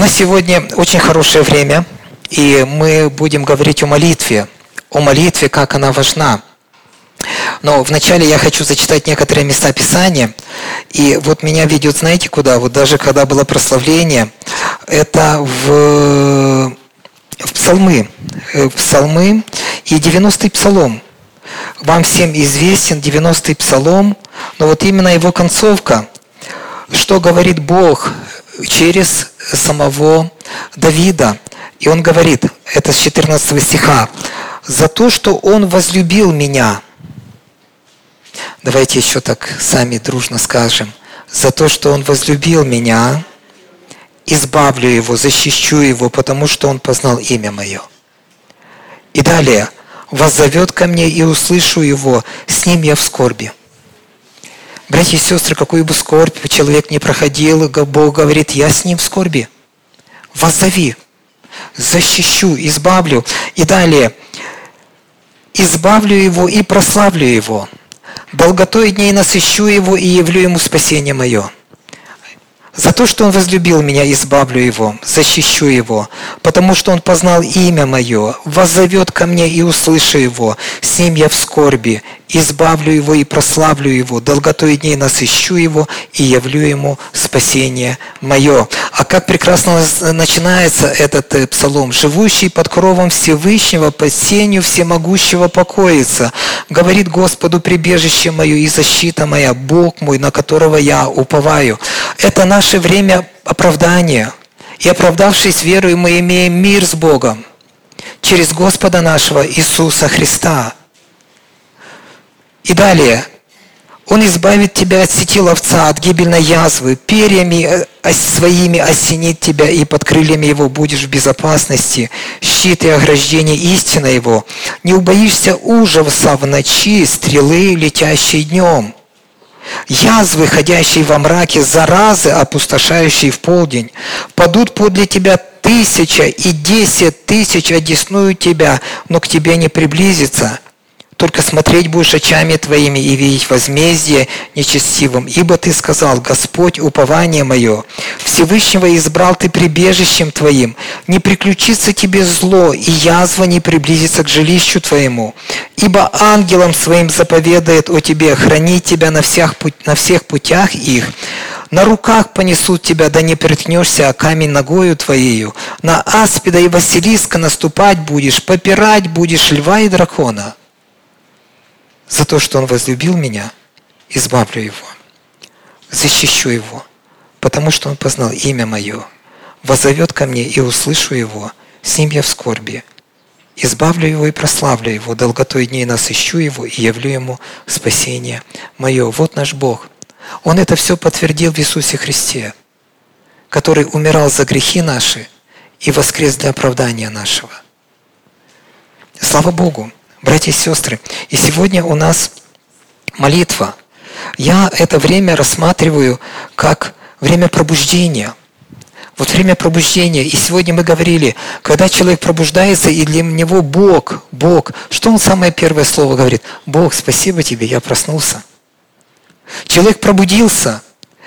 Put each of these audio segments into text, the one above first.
нас сегодня очень хорошее время, и мы будем говорить о молитве, как она важна. Но вначале я хочу зачитать некоторые места Писания, и вот меня ведет, знаете, куда? Вот даже когда было прославление, это в Псалмы и 90-й Псалом. Вам всем известен 90-й Псалом, но вот именно его концовка, что говорит Бог через самого Давида. И он говорит, это с 14 стиха, «За то, что Он возлюбил меня». Давайте еще так сами дружно скажем. «За то, что Он возлюбил меня, избавлю Его, защищу Его, потому что Он познал имя Мое». И далее, «Воззовет ко мне, и услышу Его, с Ним я в скорби». Братья и сестры, какую бы скорбь человек не проходил, Бог говорит, я с ним в скорби. Воззови, защищу, избавлю. И далее, избавлю его и прославлю его. Долготой дней насыщу его и явлю ему спасение мое. За то, что он возлюбил меня, избавлю его, защищу его, потому что он познал имя мое, воззовет ко мне и услышу его, с ним я в скорби, избавлю его и прославлю его, долготой дней насыщу его и явлю ему спасение мое. А как прекрасно начинается этот псалом. «Живущий под кровом Всевышнего, под сенью всемогущего покоится. Говорит Господу прибежище мое и защита моя, Бог мой, на которого я уповаю». Это наше время оправдания. И оправдавшись верою, мы имеем мир с Богом через Господа нашего Иисуса Христа. И далее. Он избавит тебя от сети ловца, от гибельной язвы, перьями своими осенит тебя, и под крыльями его будешь в безопасности. Щит и ограждение истина его. Не убоишься ужаса в ночи, стрелы, летящие днем. Язвы, ходящие во мраке, заразы, опустошающие в полдень. Падут подле тебя 1000 и 10 000 одесную тебя, но к тебе не приблизится. Только смотреть будешь очами твоими и видеть возмездие нечестивым. Ибо ты сказал, Господь, упование мое, Всевышнего избрал ты прибежищем твоим. Не приключится тебе зло, и язва не приблизится к жилищу твоему. Ибо ангелом своим заповедает о тебе хранить тебя на всех путях их. На руках понесут тебя, да не приткнешься о камень ногою твоею. На аспида и василиска наступать будешь, попирать будешь льва и дракона. За то, что Он возлюбил меня, избавлю Его, защищу Его, потому что Он познал имя Мое, воззовет ко мне и услышу Его, с Ним я в скорби, избавлю Его и прославлю Его, долготой дней насыщу Его и явлю Ему спасение Мое. Вот наш Бог. Он это все подтвердил в Иисусе Христе, который умирал за грехи наши и воскрес для оправдания нашего. Слава Богу! Братья и сестры, и сегодня у нас молитва. Я это время рассматриваю как время пробуждения. Вот время пробуждения. И сегодня мы говорили, когда человек пробуждается, и для него Бог, что он самое первое слово говорит? Бог, спасибо тебе, я проснулся. Человек пробудился.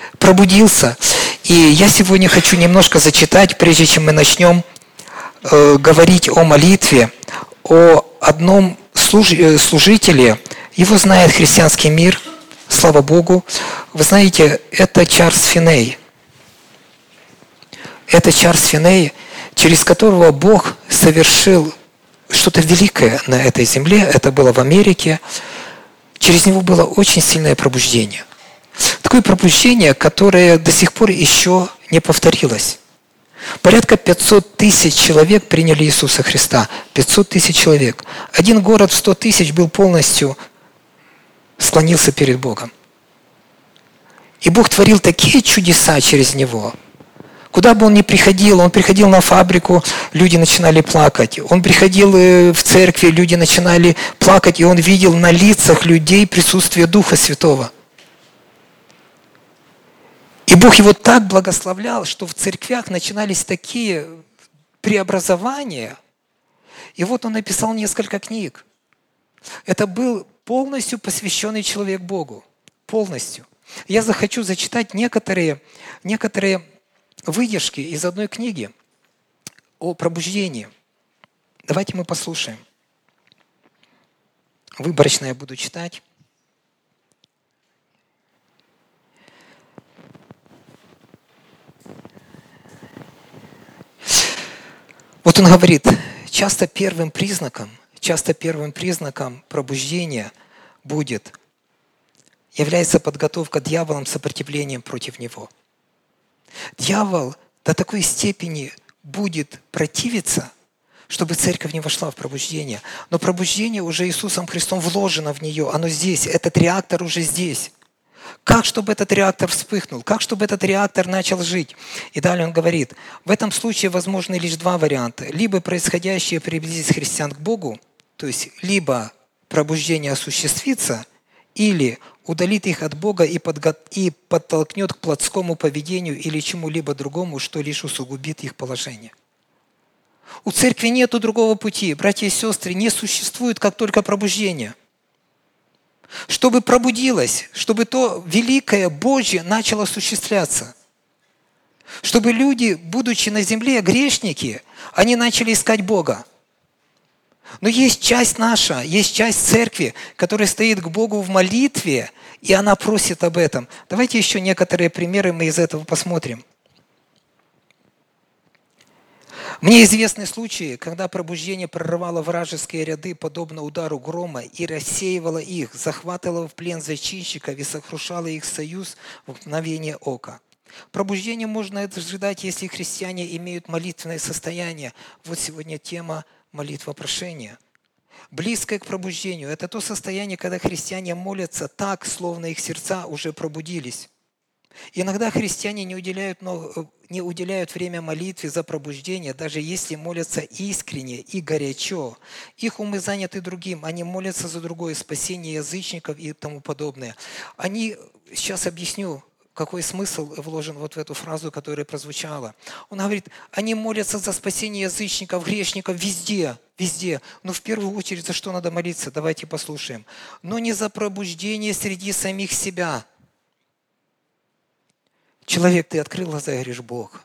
И я сегодня хочу немножко зачитать, прежде чем мы начнем говорить о молитве, о одном служителе, его знает христианский мир, слава Богу. Вы знаете, это Чарльз Финней. Это Чарльз Финней, через которого Бог совершил что-то великое на этой земле. Это было в Америке. Через него было очень сильное пробуждение. Такое пробуждение, которое до сих пор еще не повторилось. Порядка 500 000 человек приняли Иисуса Христа. 500 000 человек. Один город в 100 000 был полностью, склонился перед Богом. И Бог творил такие чудеса через него. Куда бы он ни приходил, он приходил на фабрику, люди начинали плакать. Он приходил в церкви, люди начинали плакать, и он видел на лицах людей присутствие Духа Святого. И Бог его так благословлял, что в церквях начинались такие преобразования. И вот он написал несколько книг. Это был полностью посвященный человек Богу. Полностью. Я захочу зачитать некоторые выдержки из одной книги о пробуждении. Давайте мы послушаем. Выборочно я буду читать. Вот он говорит, часто первым признаком пробуждения является подготовка дьяволом сопротивлением против него. Дьявол до такой степени будет противиться, чтобы церковь не вошла в пробуждение. Но пробуждение уже Иисусом Христом вложено в нее, оно здесь, этот реактор уже здесь. Как, чтобы этот реактор вспыхнул? Как, чтобы этот реактор начал жить? И далее он говорит, в этом случае возможны лишь два варианта. Либо происходящее приблизит христиан к Богу, то есть либо пробуждение осуществится, или удалит их от Бога и подтолкнет к плотскому поведению или чему-либо другому, что лишь усугубит их положение. У церкви нет другого пути. Братья и сестры, не существует как только пробуждение. Чтобы пробудилось, чтобы то великое Божье начало осуществляться. Чтобы люди, будучи на земле, грешники, они начали искать Бога. Но есть часть наша, есть часть церкви, которая стоит к Богу в молитве, и она просит об этом. Давайте еще некоторые примеры мы из этого посмотрим. Мне известны случаи, когда пробуждение прорывало вражеские ряды, подобно удару грома, и рассеивало их, захватывало в плен зачинщиков и сокрушало их союз в мгновение ока. Пробуждение можно ожидать, если христиане имеют молитвенное состояние. Вот сегодня тема молитва прошения. Близкое к пробуждению – это то состояние, когда христиане молятся так, словно их сердца уже пробудились. Иногда христиане не уделяют время молитве за пробуждение, даже если молятся искренне и горячо. Их умы заняты другим, они молятся за другое спасение язычников и тому подобное. Сейчас объясню, какой смысл вложен вот в эту фразу, которая прозвучала. Он говорит, они молятся за спасение язычников, грешников везде. Но в первую очередь за что надо молиться? Давайте послушаем. Но не за пробуждение среди самих себя. Человек, ты открыл глаза и говоришь, Бог.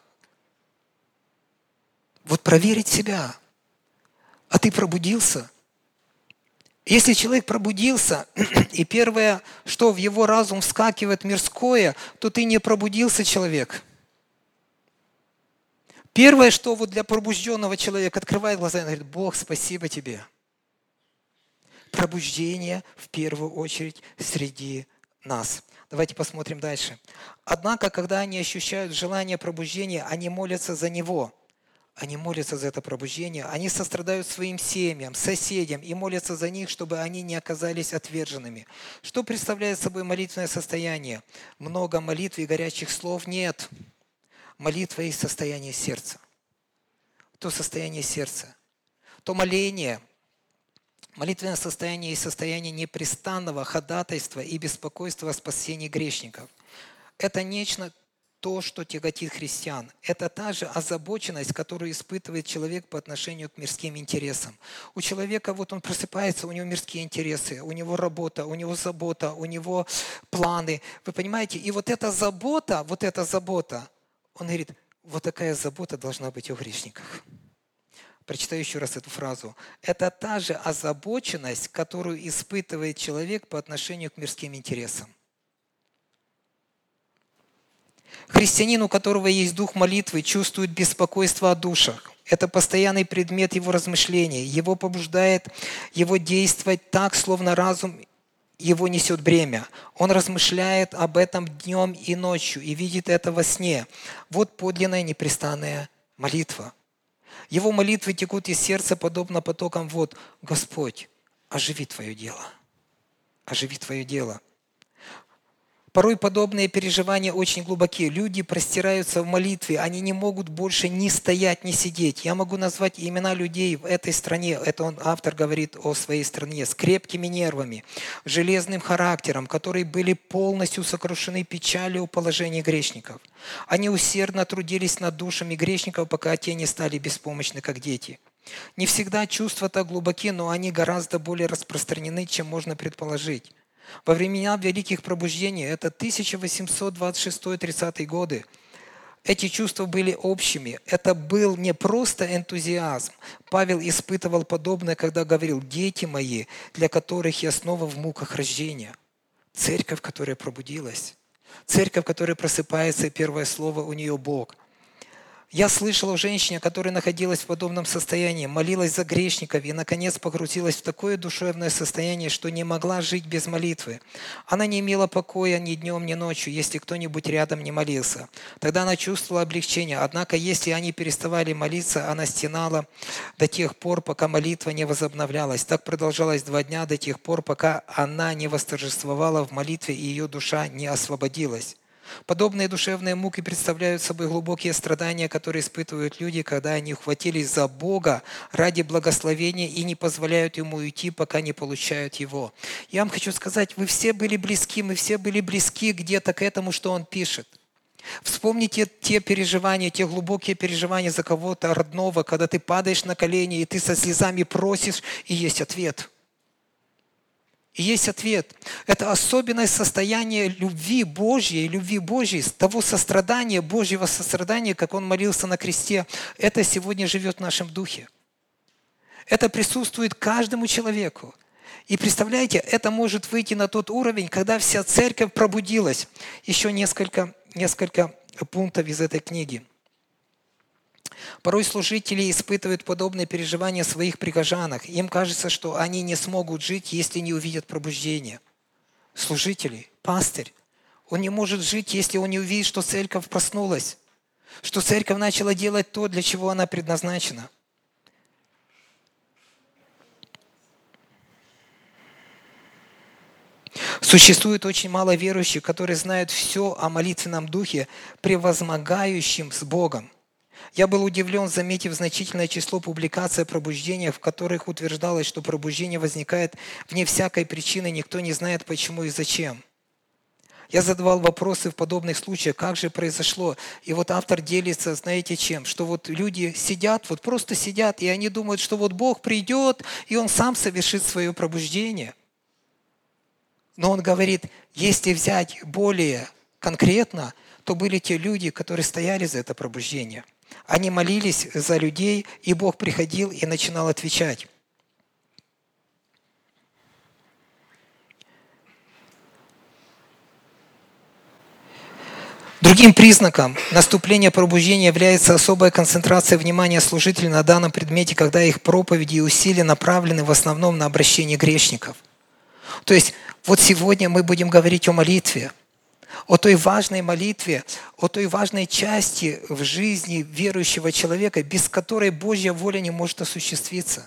Вот проверить себя. А ты пробудился? Если человек пробудился, и первое, что в его разум вскакивает мирское, то ты не пробудился, человек. Первое, что вот для пробужденного человека открывает глаза и говорит, Бог, спасибо тебе. Пробуждение в первую очередь среди нас. Давайте посмотрим дальше. Однако, когда они ощущают желание пробуждения, они молятся за него. Они молятся за это пробуждение. Они сострадают своим семьям, соседям и молятся за них, чтобы они не оказались отверженными. Что представляет собой молитвенное состояние? Много молитв и горячих слов нет. Молитва есть состояние сердца. То состояние сердца. То моление. Молитвенное состояние есть состояние непрестанного ходатайства и беспокойства о спасении грешников. Это нечто, то, что тяготит христиан. Это та же озабоченность, которую испытывает человек по отношению к мирским интересам. У человека, вот он просыпается, у него мирские интересы, у него работа, у него забота, у него планы. Вы понимаете? И вот эта забота, он говорит, вот такая забота должна быть у грешников. Прочитаю еще раз эту фразу. Это та же озабоченность, которую испытывает человек по отношению к мирским интересам. Христианин, у которого есть дух молитвы, чувствует беспокойство о душах. Это постоянный предмет его размышления. Его побуждает его действовать так, словно разум его несет бремя. Он размышляет об этом днем и ночью и видит это во сне. Вот подлинная непрестанная молитва. Его молитвы текут из сердца, подобно потокам вод. Господь, оживи Твое дело. Оживи Твое дело. Порой подобные переживания очень глубокие. Люди простираются в молитве, они не могут больше ни стоять, ни сидеть. Я могу назвать имена людей в этой стране, это автор говорит о своей стране, с крепкими нервами, железным характером, которые были полностью сокрушены печалью о положении грешников. Они усердно трудились над душами грешников, пока те не стали беспомощны, как дети. Не всегда чувства так глубоки, но они гораздо более распространены, чем можно предположить. Во времена Великих Пробуждений, это 1826-30 годы, Эти чувства были общими. Это был не просто энтузиазм. Павел испытывал подобное, когда говорил: «Дети мои, для которых я снова в муках рождения». Церковь, которая пробудилась. Церковь, которая просыпается, и первое слово у нее Бог. Я слышал о женщине, которая находилась в подобном состоянии, молилась за грешников и, наконец, погрузилась в такое душевное состояние, что не могла жить без молитвы. Она не имела покоя ни днем, ни ночью, если кто-нибудь рядом не молился. Тогда она чувствовала облегчение. Однако, если они переставали молиться, она стенала до тех пор, пока молитва не возобновлялась. Так продолжалось 2 дня, до тех пор, пока она не восторжествовала в молитве и ее душа не освободилась. Подобные душевные муки представляют собой глубокие страдания, которые испытывают люди, когда они ухватились за Бога ради благословения и не позволяют Ему уйти, пока не получают Его. Я вам хочу сказать, вы все были близки, мы все были близки где-то к этому, что Он пишет. Вспомните те переживания, те глубокие переживания за кого-то родного, когда ты падаешь на колени, и ты со слезами просишь, и есть ответ. И есть ответ. Это особенное состояние любви Божьей, того сострадания, Божьего сострадания, как Он молился на кресте. Это сегодня живет в нашем духе. Это присутствует каждому человеку. И представляете, это может выйти на тот уровень, когда вся церковь пробудилась. Еще несколько пунктов из этой книги. Порой служители испытывают подобные переживания в своих прихожанах. Им кажется, что они не смогут жить, если не увидят пробуждение. Служители, пастырь, он не может жить, если он не увидит, что церковь проснулась, что церковь начала делать то, для чего она предназначена. Существует очень мало верующих, которые знают все о молитвенном духе, превозмогающем с Богом. Я был удивлен, заметив значительное число публикаций о пробуждениях, в которых утверждалось, что пробуждение возникает вне всякой причины, никто не знает почему и зачем. Я задавал вопросы в подобных случаях, как же произошло. И вот автор делится, знаете чем? Что вот люди сидят, вот просто сидят, и они думают, что вот Бог придет, и Он сам совершит свое пробуждение. Но он говорит, если взять более конкретно, то были те люди, которые стояли за это пробуждение. Они молились за людей, и Бог приходил и начинал отвечать. Другим признаком наступления пробуждения является особая концентрация внимания служителей на данном предмете, когда их проповеди и усилия направлены в основном на обращение грешников. То есть вот сегодня мы будем говорить о молитве, о той важной молитве, о той важной части в жизни верующего человека, без которой Божья воля не может осуществиться.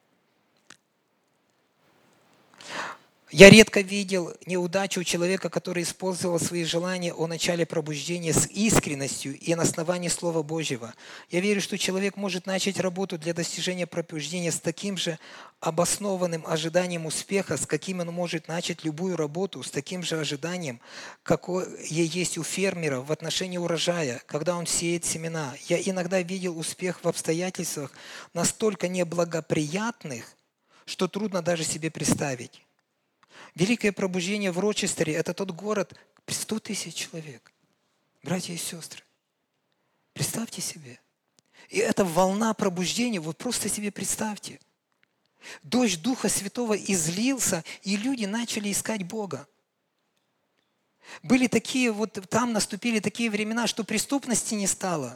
Я редко видел неудачу у человека, который использовал свои желания о начале пробуждения с искренностью и на основании Слова Божьего. Я верю, что человек может начать работу для достижения пробуждения с таким же обоснованным ожиданием успеха, с каким он может начать любую работу, с таким же ожиданием, какое есть у фермера в отношении урожая, когда он сеет семена. Я иногда видел успех в обстоятельствах настолько неблагоприятных, что трудно даже себе представить. Великое пробуждение в Рочестере – это тот город, 100 тысяч человек. Братья и сестры, представьте себе. И эта волна пробуждения, вот просто себе представьте. Дождь Духа Святого излился, и люди начали искать Бога. Были такие, вот там наступили такие времена, что преступности не стало.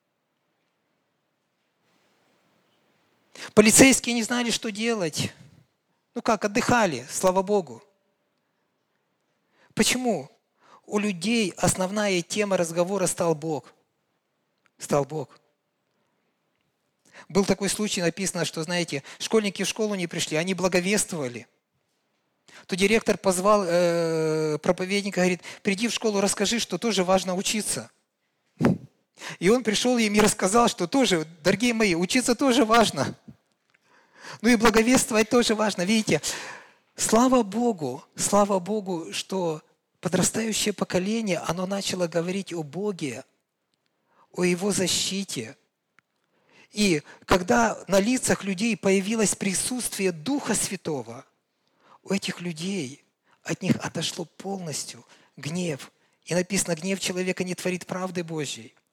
Полицейские не знали, что делать. Отдыхали, слава Богу. Почему? У людей основная тема разговора стал Бог. Стал Бог. Был такой случай, написано, что, знаете, школьники в школу не пришли, они благовествовали. То директор позвал проповедника, говорит, приди в школу, расскажи, что тоже важно учиться. И он пришел им и рассказал, что тоже, дорогие мои, учиться тоже важно. И благовествовать тоже важно. Видите, слава Богу, что подрастающее поколение, оно начало говорить о Боге, о Его защите. И когда на лицах людей появилось присутствие Духа Святого, у этих людей от них отошло полностью гнев. И написано, гнев человека не творит правды Божьей.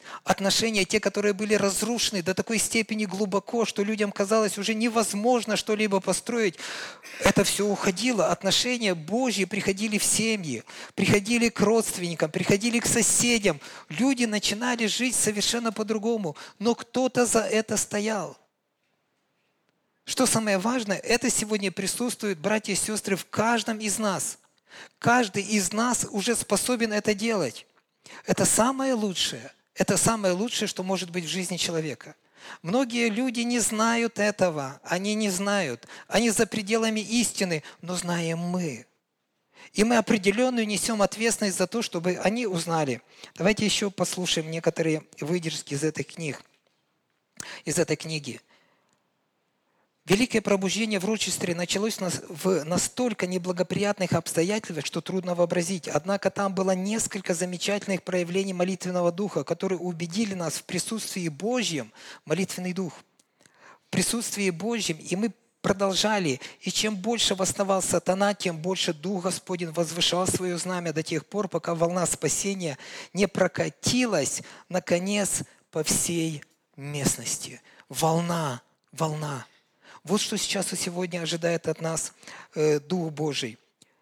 Отношения, те, которые были разрушены до такой степени глубоко, что людям казалось уже невозможно что-либо построить, это все уходило. Отношения Божьи приходили в семьи, приходили к родственникам, приходили к соседям. Люди начинали жить совершенно по-другому, но кто-то за это стоял. Что самое важное, это сегодня присутствует, братья и сестры, в каждом из нас. Каждый из нас уже способен это делать. Это самое лучшее. Это самое лучшее, что может быть в жизни человека. Многие люди не знают этого. Они не знают. Они за пределами истины, но знаем мы. И мы определенную несем ответственность за то, чтобы они узнали. Давайте еще послушаем некоторые выдержки из этой книги. Великое пробуждение в Рочестере началось в настолько неблагоприятных обстоятельствах, что трудно вообразить. Однако там было несколько замечательных проявлений молитвенного духа, которые убедили нас в присутствии Божьем, молитвенный дух, в присутствии Божьем, и мы продолжали. И чем больше восставал сатана, тем больше Дух Господень возвышал свое знамя до тех пор, пока волна спасения не прокатилась, наконец, по всей местности. Волна. Вот что сейчас и сегодня ожидает от нас Дух Божий.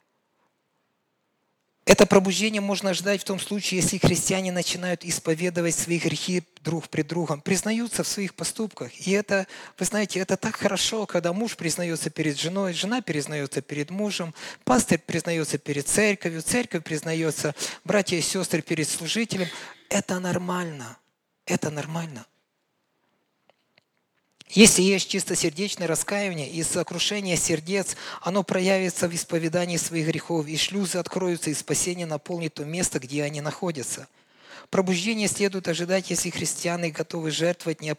Это пробуждение можно ожидать в том случае, если христиане начинают исповедовать свои грехи друг пред другом, признаются в своих поступках. И это, вы знаете, это так хорошо, когда муж признается перед женой, жена признается перед мужем, пастырь признается перед церковью, церковь признается, братья и сестры, перед служителем. Это нормально. Это нормально. Если есть чистосердечное раскаяние и сокрушение сердец, оно проявится в исповедании своих грехов, и шлюзы откроются, и спасение наполнит то место, где они находятся. Пробуждение следует ожидать, если христиане готовы жертвовать для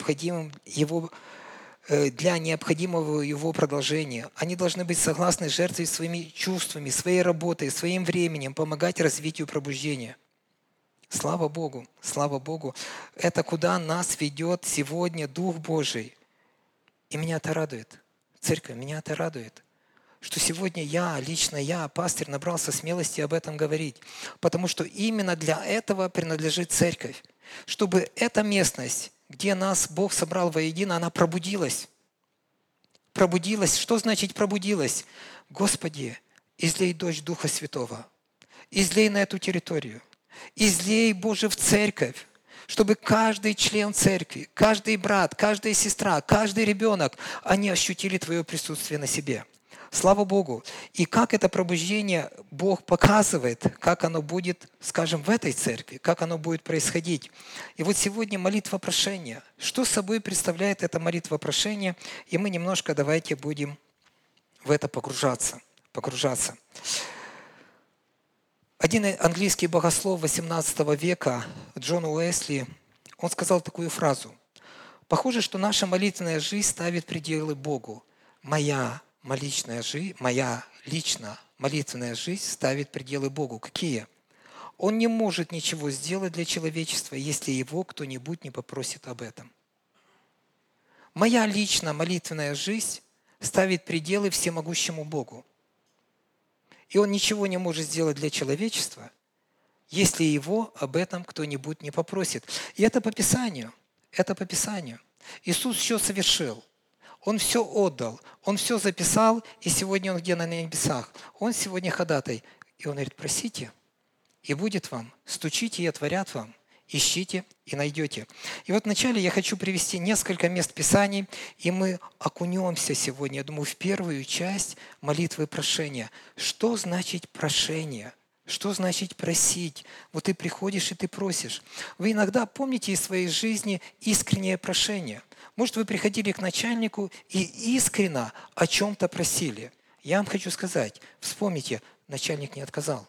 необходимого его продолжения. Они должны быть согласны жертвовать своими чувствами, своей работой, своим временем, помогать развитию пробуждения. Слава Богу! Слава Богу! Это куда нас ведет сегодня Дух Божий. И меня это радует. Церковь, меня это радует. Что сегодня лично я, пастырь, набрался смелости об этом говорить. Потому что именно для этого принадлежит церковь. Чтобы эта местность, где нас Бог собрал воедино, она пробудилась. Пробудилась. Что значит пробудилась? Господи, излей дождь Духа Святого. Излей на эту территорию. Излей, Боже, в церковь. Чтобы каждый член церкви, каждый брат, каждая сестра, каждый ребенок, они ощутили Твое присутствие на себе. Слава Богу! И как это пробуждение Бог показывает, как оно будет, скажем, в этой церкви, как оно будет происходить. И вот сегодня молитва прошения. Что собой представляет эта молитва прошения? И мы немножко давайте будем в это погружаться. Один английский богослов XVIII века, Джон Уэсли, он сказал такую фразу. «Похоже, что наша молитвенная жизнь ставит пределы Богу. Моя личная молитвенная жизнь ставит пределы Богу». Какие? Он не может ничего сделать для человечества, если его кто-нибудь не попросит об этом. Моя личная молитвенная жизнь ставит пределы всемогущему Богу. И он ничего не может сделать для человечества, если его об этом кто-нибудь не попросит. И это по Писанию. Это по Писанию. Иисус все совершил. Он все отдал. Он все записал, и сегодня Он где на небесах. Он сегодня ходатай. И Он говорит, просите, и будет вам. Стучите, и отворят вам. Ищите и найдете. И вот вначале я хочу привести несколько мест Писаний, и мы окунемся сегодня, я думаю, в первую часть молитвы прошения. Что значит прошение? Что значит просить? Вот ты приходишь и ты просишь. Вы иногда помните из своей жизни искреннее прошение. Может, вы приходили к начальнику и искренне о чем-то просили. Я вам хочу сказать, вспомните, начальник не отказал.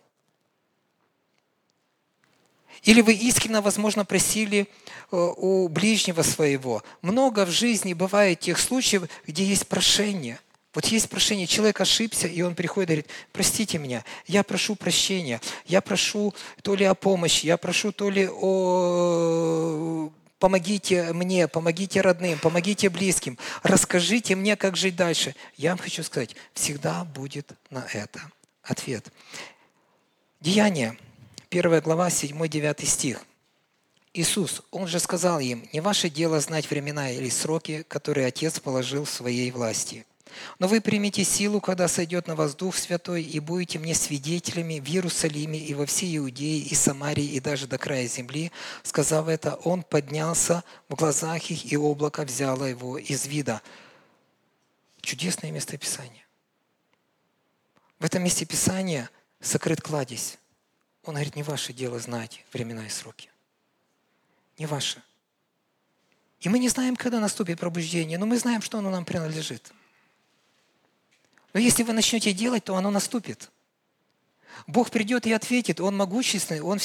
Или вы искренне, возможно, просили у ближнего своего. Много в жизни бывает тех случаев, где есть прошение. Вот есть прошение, человек ошибся, и он приходит и говорит, простите меня, я прошу прощения, я прошу то ли о помощи, я прошу то ли о... Помогите мне, помогите родным, помогите близким, расскажите мне, как жить дальше. Я вам хочу сказать, всегда будет на это ответ. Деяния. 1 глава, 7-9 стих. Иисус, Он же сказал им: «Не ваше дело знать времена или сроки, которые Отец положил в своей власти. Но вы примите силу, когда сойдет на вас Дух Святой, и будете мне свидетелями в Иерусалиме и во всей Иудее и Самарии и даже до края земли». Сказав это, Он поднялся в глазах их, и облако взяло его из вида. Чудесное местописание. В этом месте Писания сокрыт кладезь. Он говорит: не ваше дело знать времена и сроки. Не ваше. И мы не знаем, когда наступит пробуждение, но мы знаем, что оно нам принадлежит. Но если вы начнете делать, то оно наступит. Бог придет и ответит. Он могущественный, Он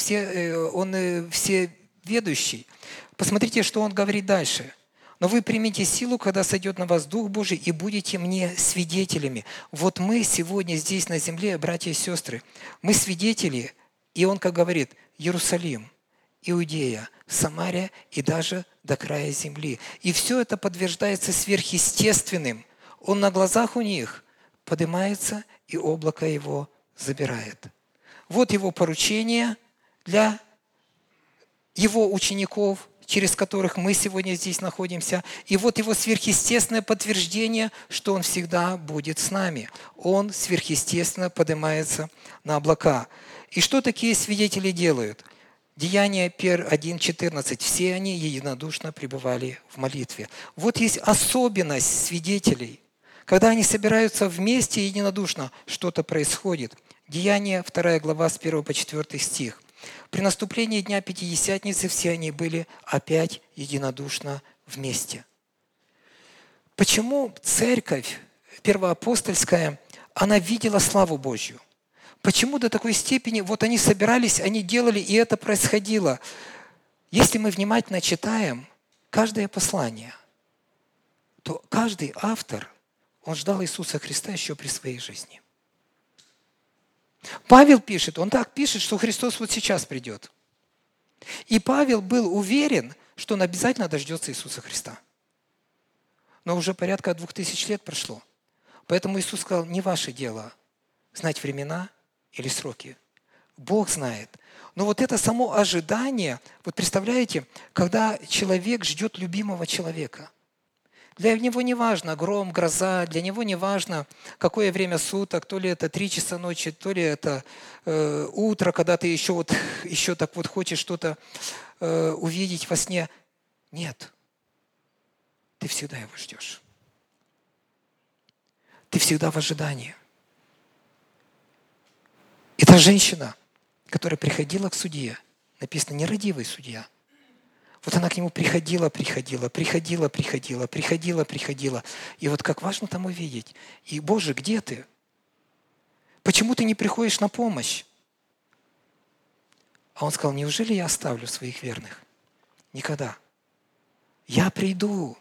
всеведущий. Посмотрите, что Он говорит дальше. «Но вы примите силу, когда сойдет на вас Дух Божий, и будете мне свидетелями». Вот мы сегодня здесь на земле, братья и сестры, мы свидетели, и Он, как говорит, Иерусалим, Иудея, Самария и даже до края земли. И все это подтверждается сверхъестественным. Он на глазах у них поднимается, и облако его забирает. Вот его поручение для его учеников, через которых мы сегодня здесь находимся. И вот его сверхъестественное подтверждение, что он всегда будет с нами. Он сверхъестественно поднимается на облака. И что такие свидетели делают? Деяния 1:14. Все они единодушно пребывали в молитве. Вот есть особенность свидетелей. Когда они собираются вместе единодушно, что-то происходит. Деяния 2 глава с 1 по 4 стих. При наступлении Дня Пятидесятницы все они были опять единодушно вместе. Почему церковь первоапостольская, она видела славу Божью? Почему до такой степени, вот они собирались, они делали, и это происходило? Если мы внимательно читаем каждое послание, то каждый автор, он ждал Иисуса Христа еще при своей жизни. Павел пишет, он так пишет, что Христос вот сейчас придет. И Павел был уверен, что он обязательно дождется Иисуса Христа. Но уже порядка 2000 лет прошло. Поэтому Иисус сказал: не ваше дело знать времена или сроки. Бог знает. Но вот это само ожидание, вот представляете, когда человек ждет любимого человека. Для него не важно гром, гроза, для него не важно, какое время суток, то ли это 3 часа ночи, то ли это утро, когда ты еще так вот хочешь что-то увидеть во сне. Нет. Ты всегда его ждешь. Ты всегда в ожидании. И та женщина, которая приходила к судье, написано, нерадивый судья, вот она к нему приходила. И вот как важно там увидеть. И, Боже, где ты? Почему ты не приходишь на помощь? А он сказал: неужели я оставлю своих верных? Никогда. Я приду.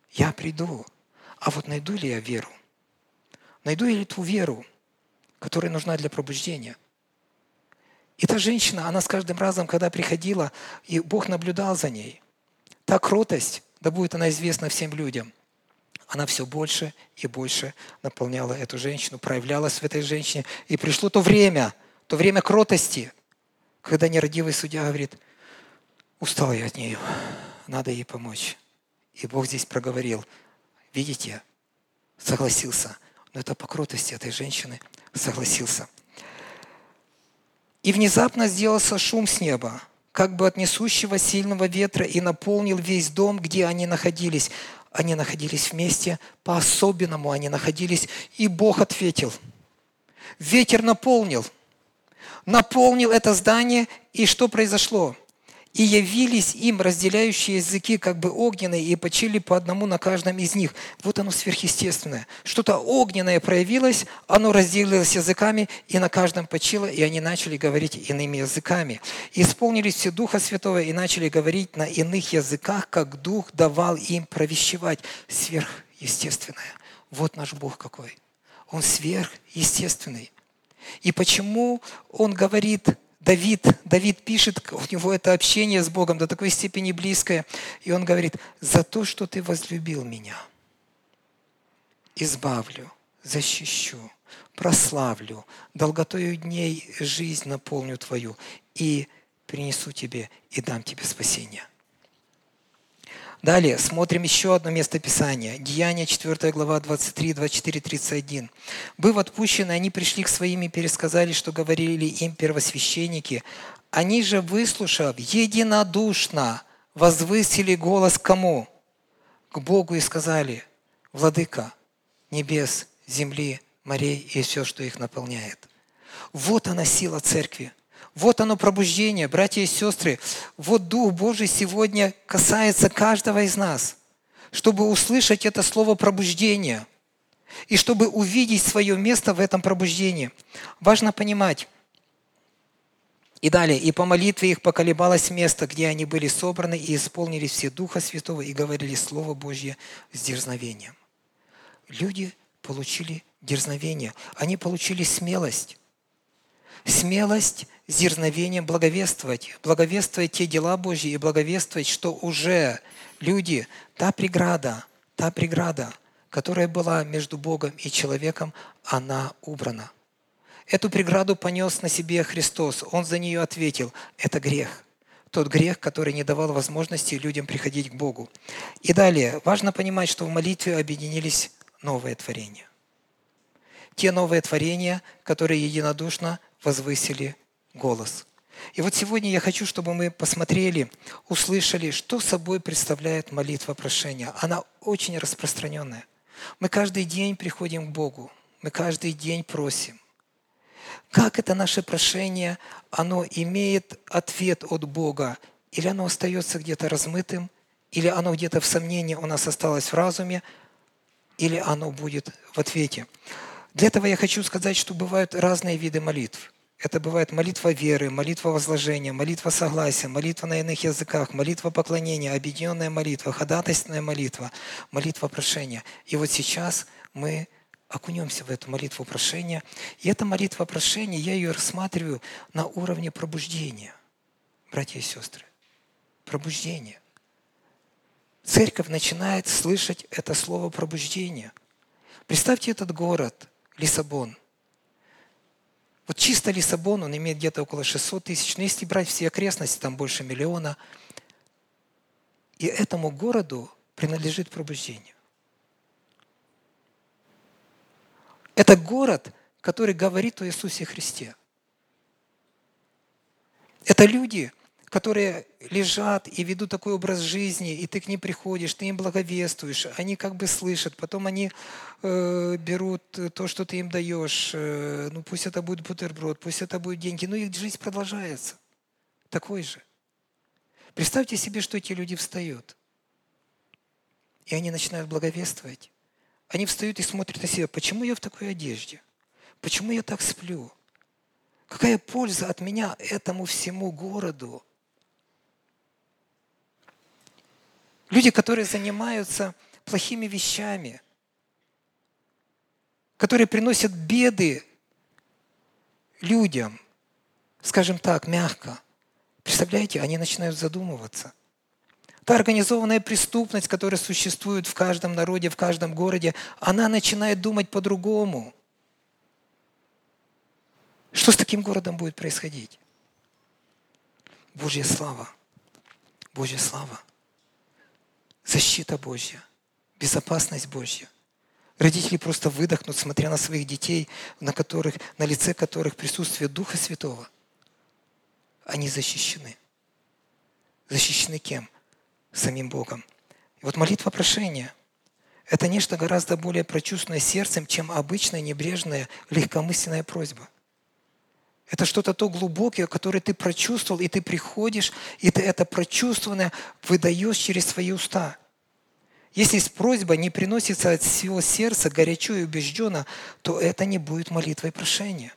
А вот найду ли я веру? Найду ли ту веру, которая нужна для пробуждения? И та женщина, она с каждым разом, когда приходила, и Бог наблюдал за ней, та кротость, да будет она известна всем людям, она все больше и больше наполняла эту женщину, проявлялась в этой женщине. И пришло то время кротости, когда нерадивый судья говорит: устал я от нее, надо ей помочь. И Бог здесь проговорил: видите, согласился. Но это по кротости этой женщины согласился. И внезапно сделался шум с неба, как бы от несущего сильного ветра, и наполнил весь дом, где они находились. Они находились вместе, по-особенному они находились, и Бог ответил. Ветер наполнил это здание, и что произошло? И явились им разделяющие языки, как бы огненные, и почили по одному на каждом из них. Вот оно сверхъестественное. Что-то огненное проявилось, оно разделилось языками, и на каждом почило, и они начали говорить иными языками. И исполнились все Духа Святого, и начали говорить на иных языках, как Дух давал им провещевать. Сверхъестественное. Вот наш Бог какой. Он сверхъестественный. И почему он говорит... Давид пишет, у него это общение с Богом до такой степени близкое, и он говорит: за то, что ты возлюбил меня, избавлю, защищу, прославлю, долготою дней жизнь наполню твою и принесу тебе и дам тебе спасение». Далее смотрим еще одно место Писания. Деяния, 4 глава, 23, 24, 31. «Быв отпущены, они пришли к своим и пересказали, что говорили им первосвященники. Они же, выслушав, единодушно возвысили голос к кому? К Богу и сказали: Владыка небес, земли, морей и все, что их наполняет». Вот она сила церкви. Вот оно пробуждение, братья и сестры. Вот Дух Божий сегодня касается каждого из нас, чтобы услышать это слово пробуждения и чтобы увидеть свое место в этом пробуждении. Важно понимать. И далее, «И по молитве их поколебалось место, где они были собраны, и исполнили все Духа Святого, и говорили Слово Божье с дерзновением». Люди получили дерзновение, они получили смелость. Смелость с дерзновением благовествовать те дела Божьи и благовествовать, что уже люди, та преграда, которая была между Богом и человеком, она убрана. Эту преграду понес на себе Христос. Он за нее ответил. Это грех. Тот грех, который не давал возможности людям приходить к Богу. И далее, важно понимать, что в молитве объединились новые творения. Те новые творения, которые единодушно возвысили голос. И вот сегодня я хочу, чтобы мы посмотрели, услышали, что собой представляет молитва прошения. Она очень распространенная. Мы каждый день приходим к Богу, мы каждый день просим. Как это наше прошение, оно имеет ответ от Бога? Или оно остается где-то размытым, или оно где-то в сомнении у нас осталось в разуме, или оно будет в ответе. Для этого я хочу сказать, что бывают разные виды молитв. Это бывает молитва веры, молитва возложения, молитва согласия, молитва на иных языках, молитва поклонения, объединенная молитва, ходатайственная молитва, молитва прошения. И вот сейчас мы окунемся в эту молитву прошения. И эта молитва прошения, я ее рассматриваю на уровне пробуждения. Братья и сестры, пробуждение. Церковь начинает слышать это слово пробуждение. Представьте этот город, Лиссабон. Вот чисто Лиссабон, он имеет где-то около 600 тысяч, но если брать все окрестности, там больше 1 миллиона. И этому городу принадлежит пробуждение. Это город, который говорит о Иисусе Христе. Это люди, которые лежат и ведут такой образ жизни, и ты к ним приходишь, ты им благовествуешь, они как бы слышат, потом они берут то, что ты им даешь, ну пусть это будет бутерброд, пусть это будут деньги, но их жизнь продолжается. Такой же. Представьте себе, что эти люди встают, и они начинают благовествовать. Они встают и смотрят на себя, почему я в такой одежде? Почему я так сплю? Какая польза от меня этому всему городу? Люди, которые занимаются плохими вещами, которые приносят беды людям, скажем так, мягко. Представляете, они начинают задумываться. Та организованная преступность, которая существует в каждом народе, в каждом городе, она начинает думать по-другому. Что с таким городом будет происходить? Божья слава. Божья слава. Защита Божья. Безопасность Божья. Родители просто выдохнут, смотря на своих детей, на лице которых присутствие Духа Святого. Они защищены. Защищены кем? Самим Богом. И вот молитва прошения – это нечто гораздо более прочувственное сердцем, чем обычная небрежная, легкомысленная просьба. Это что-то то глубокое, которое ты прочувствовал, и ты приходишь, и ты это прочувствованное выдаешь через свои уста. Если просьба не приносится от всего сердца, горячо и убежденно, то это не будет молитвой прошения.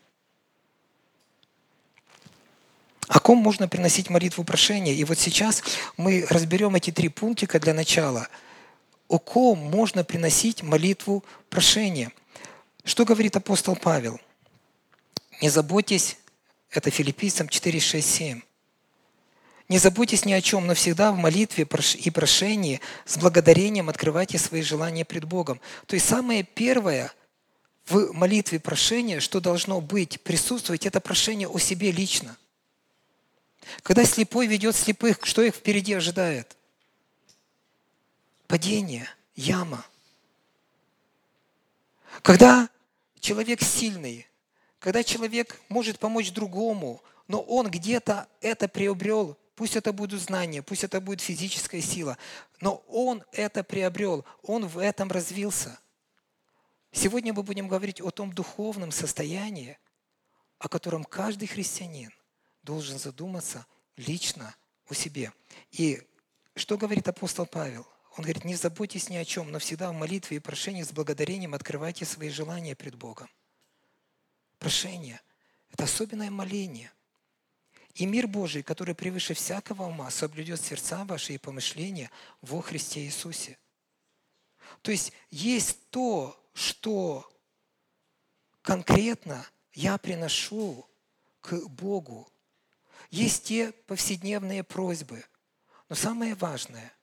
О ком можно приносить молитву прошения? И вот сейчас мы разберем эти 3 пунктика для начала. О ком можно приносить молитву прошения? Что говорит апостол Павел? Не заботьтесь, это Филиппийцам 4, 6, 7. Не заботьтесь ни о чем, но всегда в молитве и прошении с благодарением открывайте свои желания пред Богом. То есть самое первое в молитве прошения, что должно быть, присутствовать, это прошение о себе лично. Когда слепой ведет слепых, что их впереди ожидает? Падение, яма. Когда человек сильный, когда человек может помочь другому, но он где-то это приобрел, пусть это будут знания, пусть это будет физическая сила, но он это приобрел, он в этом развился. Сегодня мы будем говорить о том духовном состоянии, о котором каждый христианин должен задуматься лично о себе. И что говорит апостол Павел? Он говорит: не заботьтесь ни о чем, но всегда в молитве и прошении с благодарением открывайте свои желания пред Богом. Прошение – это особенное моление. И мир Божий, который превыше всякого ума, соблюдет сердца ваши и помышления во Христе Иисусе. То есть то, что конкретно я приношу к Богу. Есть те повседневные просьбы. Но самое важное,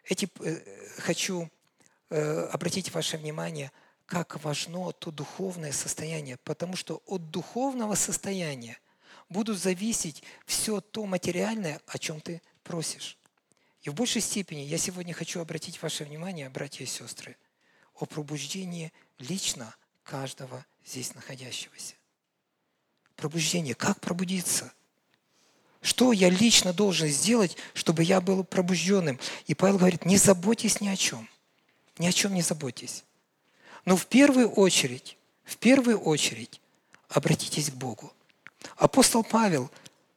хочу обратить ваше внимание, как важно то духовное состояние, потому что от духовного состояния будут зависеть все то материальное, о чем ты просишь. И в большей степени я сегодня хочу обратить ваше внимание, братья и сестры, о пробуждении лично каждого здесь находящегося. Пробуждение. Как пробудиться? Что я лично должен сделать, чтобы я был пробужденным? И Павел говорит: не заботьтесь ни о чем. Ни о чем не заботьтесь. Но в первую очередь, обратитесь к Богу. Апостол Павел,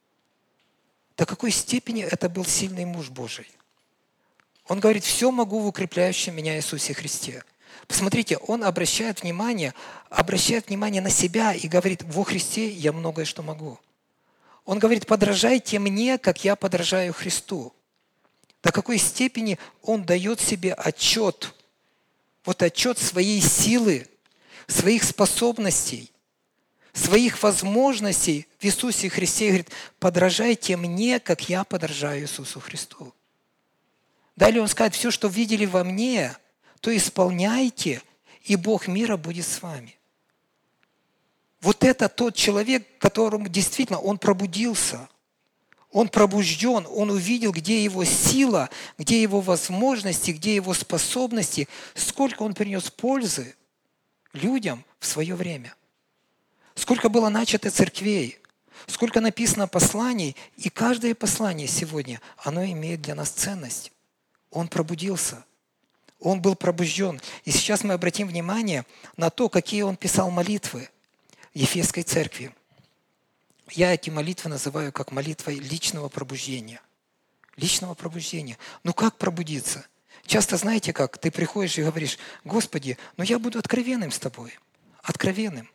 до какой степени это был сильный муж Божий. Он говорит: все могу в укрепляющем меня Иисусе Христе. Посмотрите, он обращает внимание на себя и говорит: во Христе я многое что могу. Он говорит: подражайте мне, как я подражаю Христу. До какой степени он дает себе отчет, отчет своей силы, своих способностей, своих возможностей в Иисусе Христе. И говорит: подражайте мне, как я подражаю Иисусу Христу. Далее он скажет: все, что видели во мне, то исполняйте, и Бог мира будет с вами. Вот это тот человек, которому действительно он пробудился. Он пробужден, он увидел, где его сила, где его возможности, где его способности, сколько он принес пользы людям в свое время. Сколько было начато церквей, сколько написано посланий, и каждое послание сегодня, оно имеет для нас ценность. Он пробудился, он был пробужден. И сейчас мы обратим внимание на то, какие он писал молитвы Ефесской церкви. Я эти молитвы называю как молитвой личного пробуждения. Личного пробуждения. Ну как пробудиться? Часто знаете как? Ты приходишь и говоришь: Господи, я буду откровенным с Тобой. Откровенным.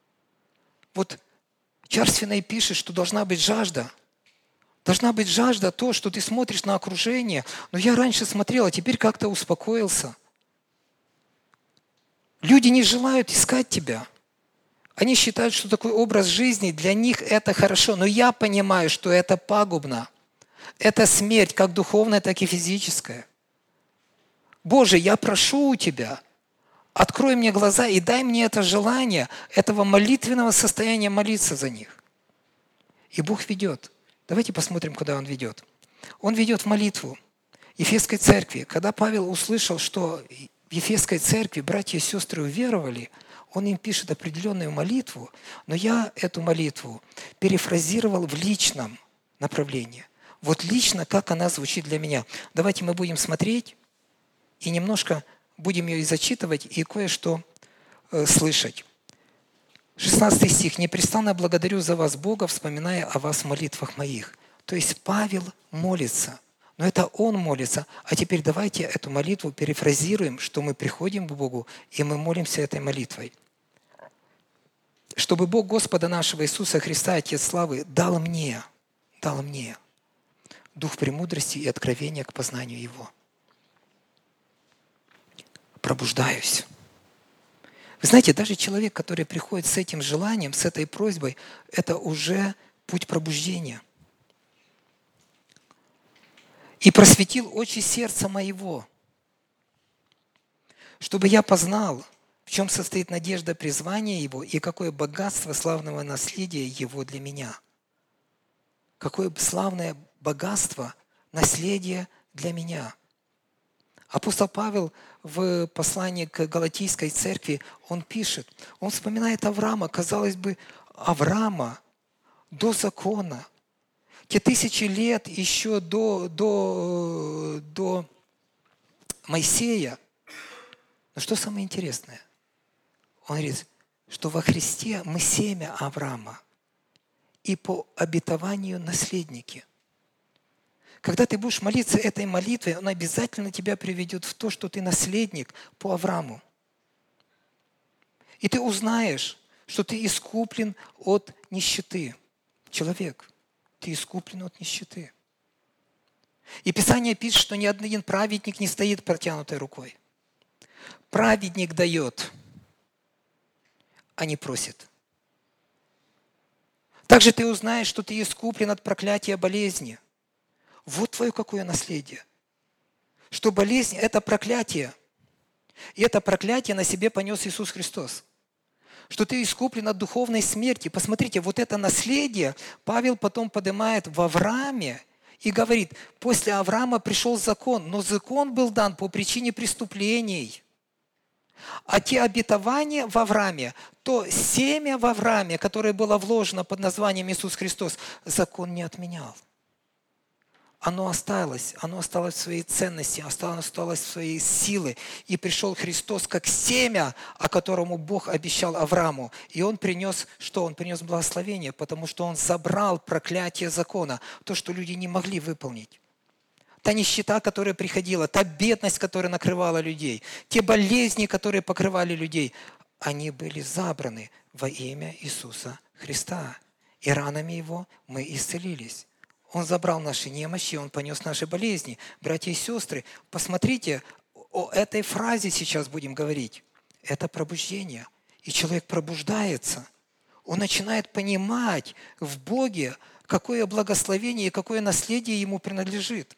Вот Чарльз Финней пишет, что должна быть жажда. Должна быть жажда, то, что ты смотришь на окружение. Но я раньше смотрел, а теперь как-то успокоился. Люди не желают искать тебя. Они считают, что такой образ жизни для них это хорошо. Но я понимаю, что это пагубно. Это смерть, как духовная, так и физическая. Боже, я прошу у Тебя, открой мне глаза и дай мне это желание, этого молитвенного состояния молиться за них. И Бог ведет. Давайте посмотрим, куда Он ведет. Он ведет в молитву Ефесской церкви. Когда Павел услышал, что в Ефесской церкви братья и сестры уверовали, он им пишет определенную молитву, но я эту молитву перефразировал в личном направлении. Вот лично, как она звучит для меня. Давайте мы будем смотреть и немножко будем ее и зачитывать, и кое-что слышать. 16 стих. «Непрестанно благодарю за вас Бога, вспоминая о вас в молитвах моих». То есть Павел молится. Но это он молится. А теперь давайте эту молитву перефразируем, что мы приходим к Богу, и мы молимся этой молитвой. «Чтобы Бог Господа нашего Иисуса Христа, Отец славы, дал мне дух премудрости и откровения к познанию Его». Пробуждаюсь. Вы знаете, даже человек, который приходит с этим желанием, с этой просьбой, это уже путь пробуждения. «И просветил очи сердца моего, чтобы я познал, в чем состоит надежда призвания Его и какое богатство славного наследия Его для меня». Какое славное богатство, наследие для меня. Апостол Павел в послании к Галатийской церкви, он пишет, он вспоминает Авраама, казалось бы, Авраама до закона, те 1000 лет еще до Моисея. Но что самое интересное? Он говорит, что во Христе мы семя Авраама и по обетованию наследники. Когда ты будешь молиться этой молитвой, она обязательно тебя приведет в то, что ты наследник по Аврааму. И ты узнаешь, что ты искуплен от нищеты. Человек, ты искуплен от нищеты. И Писание пишет, что ни один праведник не стоит протянутой рукой. Праведник дает, а не просит. Также ты узнаешь, что ты искуплен от проклятия болезни. Вот твое какое наследие. Что болезнь – это проклятие. И это проклятие на себе понес Иисус Христос. Что ты искуплен от духовной смерти. Посмотрите, вот это наследие Павел потом поднимает в Аврааме и говорит, после Авраама пришел закон, но закон был дан по причине преступлений. А те обетования в Аврааме, то семя в Аврааме, которое было вложено под названием Иисус Христос, закон не отменял. Оно осталось в своей ценности, осталось в своей силе. И пришел Христос как семя, о котором Бог обещал Аврааму. И Он принес, что? Он принес благословение, потому что Он забрал проклятие закона, то, что люди не могли выполнить. Та нищета, которая приходила, та бедность, которая накрывала людей, те болезни, которые покрывали людей, они были забраны во имя Иисуса Христа. И ранами Его мы исцелились. Он забрал наши немощи, Он понес наши болезни. Братья и сестры, посмотрите, о этой фразе сейчас будем говорить. Это пробуждение. И человек пробуждается. Он начинает понимать в Боге, какое благословение и какое наследие ему принадлежит.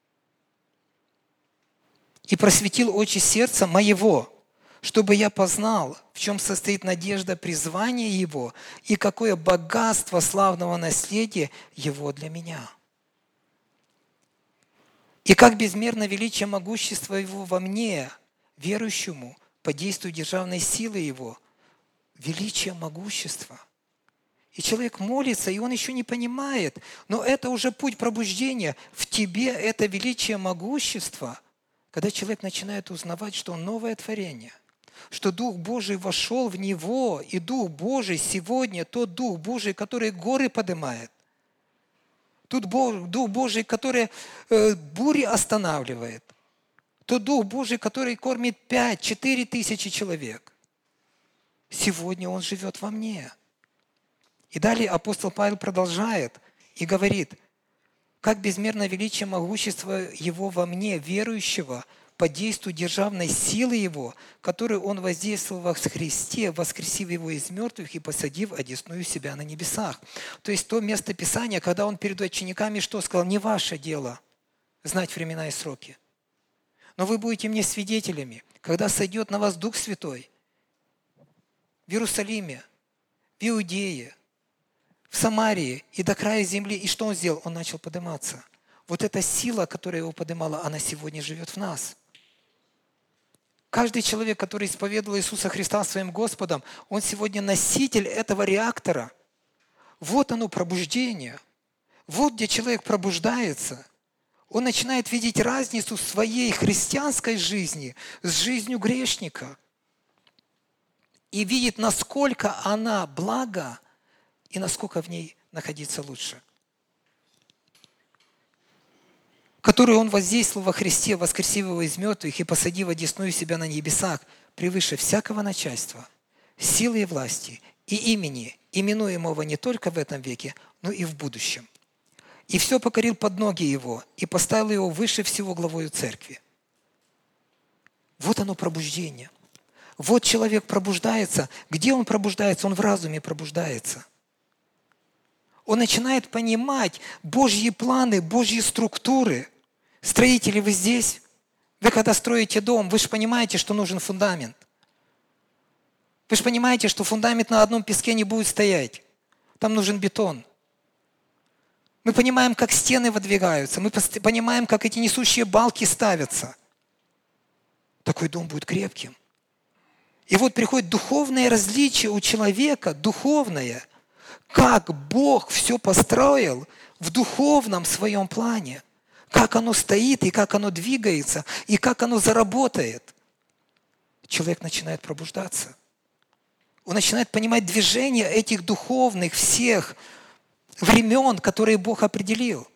«И просветил очи сердца моего, чтобы я познал, в чем состоит надежда призвания Его и какое богатство славного наследия Его для меня. И как безмерно величие могущества Его во мне, верующему, по действию державной силы Его». Величие могущества. И человек молится, и он еще не понимает, но это уже путь пробуждения. В тебе это величие могущества, когда человек начинает узнавать, что он новое творение – что Дух Божий вошел в него, и Дух Божий сегодня тот Дух Божий, который горы поднимает. Тот Дух Божий, который бури останавливает. Тот Дух Божий, который кормит 5-4 тысячи человек. Сегодня Он живет во мне. И далее апостол Павел продолжает и говорит, как безмерно величие могущества Его во мне, верующего, по действию державной силы Его, которую Он воздействовал во Христе, воскресив Его из мертвых и посадив одесную себя на небесах. То есть то место Писания, когда Он перед учениками что сказал? Не ваше дело знать времена и сроки. Но вы будете мне свидетелями, когда сойдет на вас Дух Святой в Иерусалиме, в Иудее, в Самарии и до края земли. И что Он сделал? Он начал подниматься. Вот эта сила, которая Его поднимала, она сегодня живет в нас. Каждый человек, который исповедовал Иисуса Христа своим Господом, он сегодня носитель этого реактора. Вот оно пробуждение. Вот где человек пробуждается. Он начинает видеть разницу в своей христианской жизни с жизнью грешника. И видит, насколько она блага и насколько в ней находиться лучше. Которую Он воздействовал во Христе, воскресив Его из мертвых и посадив одесную себя на небесах, превыше всякого начальства, силы и власти, и имени, именуемого не только в этом веке, но и в будущем. И все покорил под ноги Его, и поставил Его выше всего главою церкви. Вот оно пробуждение. Вот человек пробуждается. Где он пробуждается? Он в разуме пробуждается. Он начинает понимать Божьи планы, Божьи структуры. Строители, вы здесь? Вы когда строите дом, вы же понимаете, что нужен фундамент. Вы же понимаете, что фундамент на одном песке не будет стоять. Там нужен бетон. Мы понимаем, как стены выдвигаются. Мы понимаем, как эти несущие балки ставятся. Такой дом будет крепким. И вот приходит духовное различие у человека, духовное, как Бог все построил в духовном своем плане, как оно стоит, и как оно двигается, и как оно заработает. Человек начинает пробуждаться. Он начинает понимать движение этих духовных всех времен, которые Бог определил.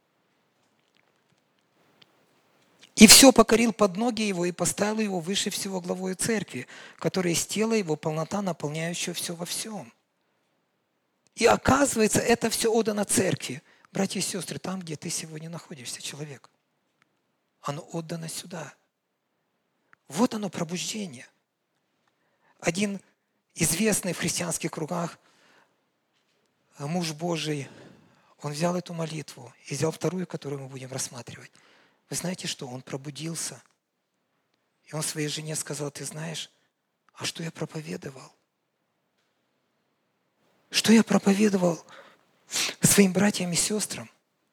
И все покорил под ноги его и поставил его выше всего главою церкви, которая есть тело его, полнота, наполняющая все во всем. И оказывается, это все отдано церкви. Братья и сестры, там, где ты сегодня находишься, человек, оно отдано сюда. Вот оно пробуждение. Один известный в христианских кругах муж Божий, он взял эту молитву и взял вторую, которую мы будем рассматривать. Вы знаете что? Он пробудился. И он своей жене сказал: ты знаешь, а что я проповедовал? Что я проповедовал своим братьям и сестрам?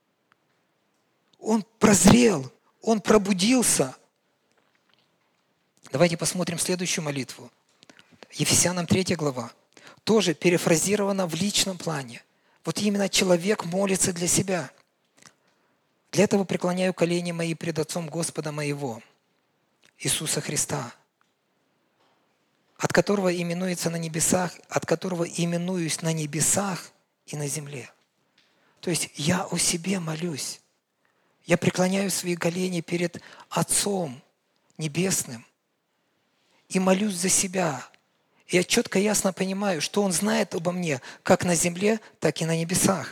Он прозрел, он пробудился. Давайте посмотрим следующую молитву. Ефесянам 3 глава. Тоже перефразировано в личном плане. Вот именно человек молится для себя. Для этого преклоняю колени мои пред Отцом Господа моего, Иисуса Христа, от которого именуется на небесах, от которого именуюсь на небесах и на земле. То есть я о себе молюсь. Я преклоняю свои колени перед Отцом Небесным и молюсь за себя. И я четко и ясно понимаю, что Он знает обо мне как на земле, так и на небесах.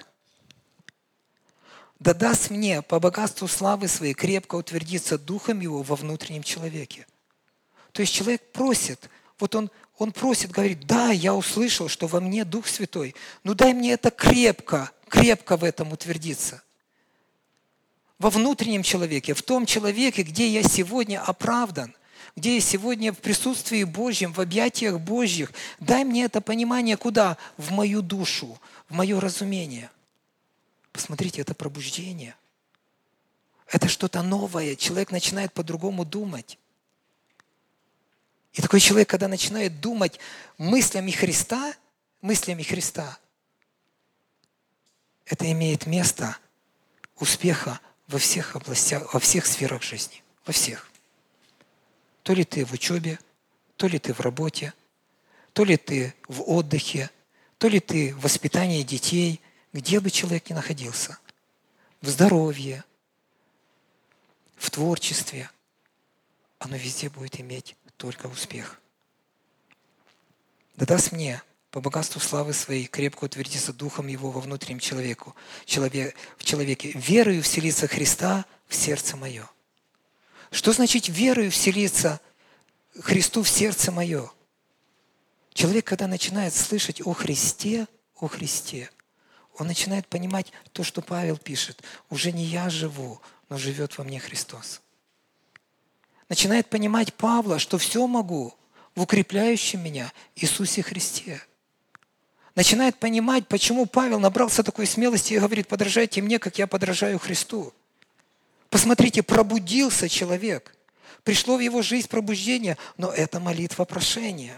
Да даст мне по богатству славы своей крепко утвердиться Духом Его во внутреннем человеке. То есть человек просит, вот он просит, говорит: да, я услышал, что во мне Дух Святой, но дай мне это крепко в этом утвердиться. Во внутреннем человеке, в том человеке, где я сегодня оправдан, где я сегодня в присутствии Божьем, в объятиях Божьих, дай мне это понимание куда? В мою душу, в мое разумение. Посмотрите, это пробуждение. Это что-то новое. Человек начинает по-другому думать. И такой человек, когда начинает думать мыслями Христа, это имеет место успеха во всех областях, во всех сферах жизни. Во всех. То ли ты в учебе, то ли ты в работе, то ли ты в отдыхе, то ли ты в воспитании детей, где бы человек ни находился, в здоровье, в творчестве, оно везде будет иметь только успех. Да даст мне по богатству славы своей крепко утвердиться Духом Его во внутреннем в человеке, верою вселиться Христа в сердце мое. Что значит верою вселиться Христу в сердце мое? Человек, когда начинает слышать о Христе, он начинает понимать то, что Павел пишет. Уже не я живу, но живет во мне Христос. Начинает понимать Павла, что все могу в укрепляющем меня Иисусе Христе. Начинает понимать, почему Павел набрался такой смелости и говорит: подражайте мне, как я подражаю Христу. Посмотрите, пробудился человек. Пришло в его жизнь пробуждение, но это молитва прошения.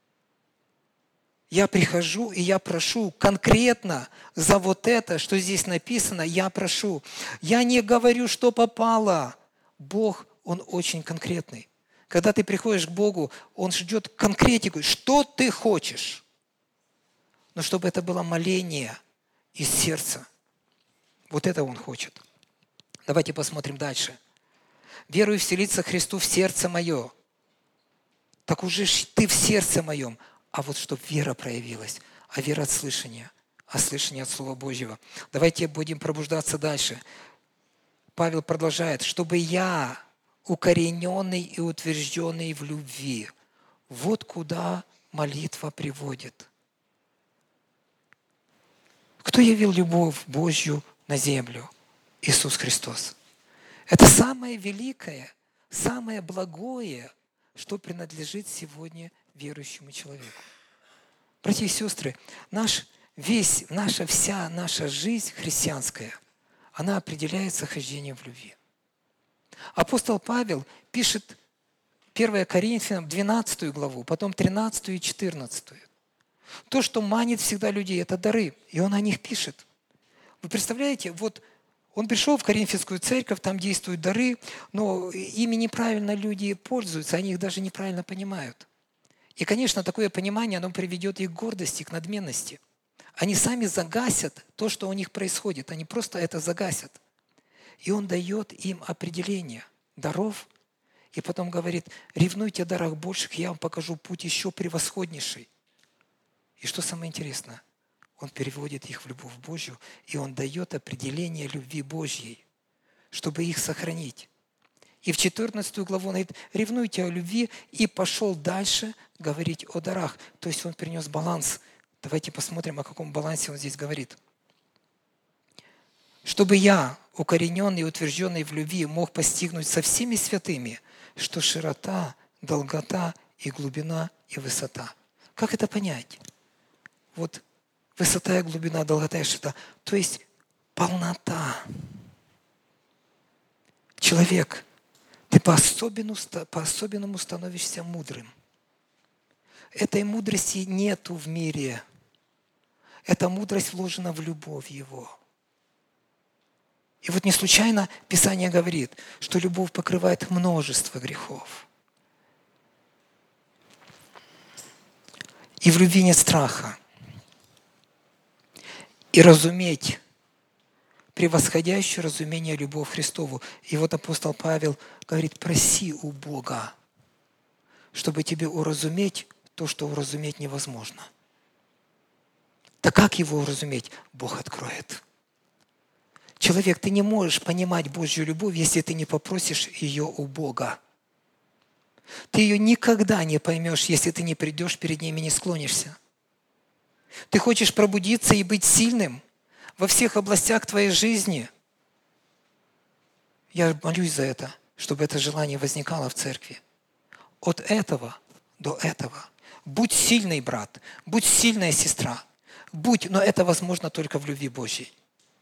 Я прихожу и я прошу конкретно за вот это, что здесь написано, я прошу. Я не говорю, что попало. Бог, Он очень конкретный. Когда ты приходишь к Богу, Он ждет конкретику. Что ты хочешь? Но чтобы это было моление из сердца. Вот это Он хочет. Давайте посмотрим дальше. Верую вселиться Христу в сердце мое. Так уже ты в сердце моем. А вот чтобы вера проявилась. А вера от слышания. А слышание от Слова Божьего. Давайте будем пробуждаться дальше. Павел продолжает. Чтобы я, укорененный и утвержденный в любви. Вот куда молитва приводит. Кто явил любовь Божью на землю? Иисус Христос. Это самое великое, самое благое, что принадлежит сегодня верующему человеку. Братья и сестры, наш Вся наша жизнь христианская, она определяется хождением в любви. Апостол Павел пишет 1 Коринфянам 12 главу, потом 13 и 14. То, что манит всегда людей, это дары, и он о них пишет. Вы представляете, вот он пришел в Коринфянскую церковь, там действуют дары, но ими неправильно люди пользуются, они их даже неправильно понимают. И, конечно, такое понимание, оно приведет их к гордости, к надменности. Они сами загасят то, что у них происходит, они просто это загасят. И он дает им определение даров, и потом говорит: ревнуйте о дарах больших, я вам покажу путь еще превосходнейший. И что самое интересное, он переводит их в любовь Божью, и он дает определение любви Божьей, чтобы их сохранить. И в 14 главу он говорит: ревнуйте о любви, и пошел дальше говорить о дарах. То есть он принес баланс. Давайте посмотрим, о каком балансе он здесь говорит. Чтобы я, укорененный и утвержденный в любви, мог постигнуть со всеми святыми, что широта, долгота и глубина и высота. Как это понять? Вот высота и глубина, долгота и широта. То есть полнота. Человек, ты по-особенному становишься мудрым. Этой мудрости нету в мире. Эта мудрость вложена в любовь Его. И вот не случайно Писание говорит, что любовь покрывает множество грехов. И в любви нет страха. И разуметь превосходящее разумение любовь Христову. И вот апостол Павел говорит: проси у Бога, чтобы тебе уразуметь то, что уразуметь невозможно. Так как его уразуметь? Бог откроет. Человек, ты не можешь понимать Божью любовь, если ты не попросишь ее у Бога. Ты ее никогда не поймешь, если ты не придешь перед ним и не склонишься. Ты хочешь пробудиться и быть сильным во всех областях твоей жизни. Я молюсь за это, чтобы это желание возникало в церкви. От этого до этого. Будь сильный брат, будь сильная сестра. Но это возможно только в любви Божьей.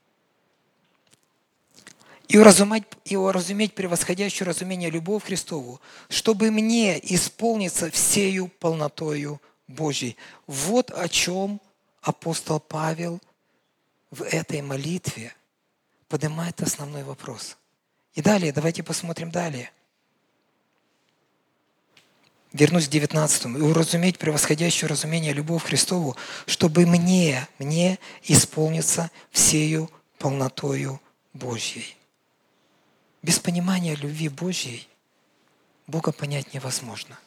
И уразуметь превосходящее разумение любовь Христову, чтобы мне исполниться всею полнотою Божьей. Вот о чем апостол Павел в этой молитве поднимает основной вопрос. И далее, давайте посмотрим далее. Вернусь к 19-му. «И уразуметь превосходящее разумение любовь Христову, чтобы мне исполниться всею полнотою Божьей». Без понимания любви Божьей Бога понять невозможно.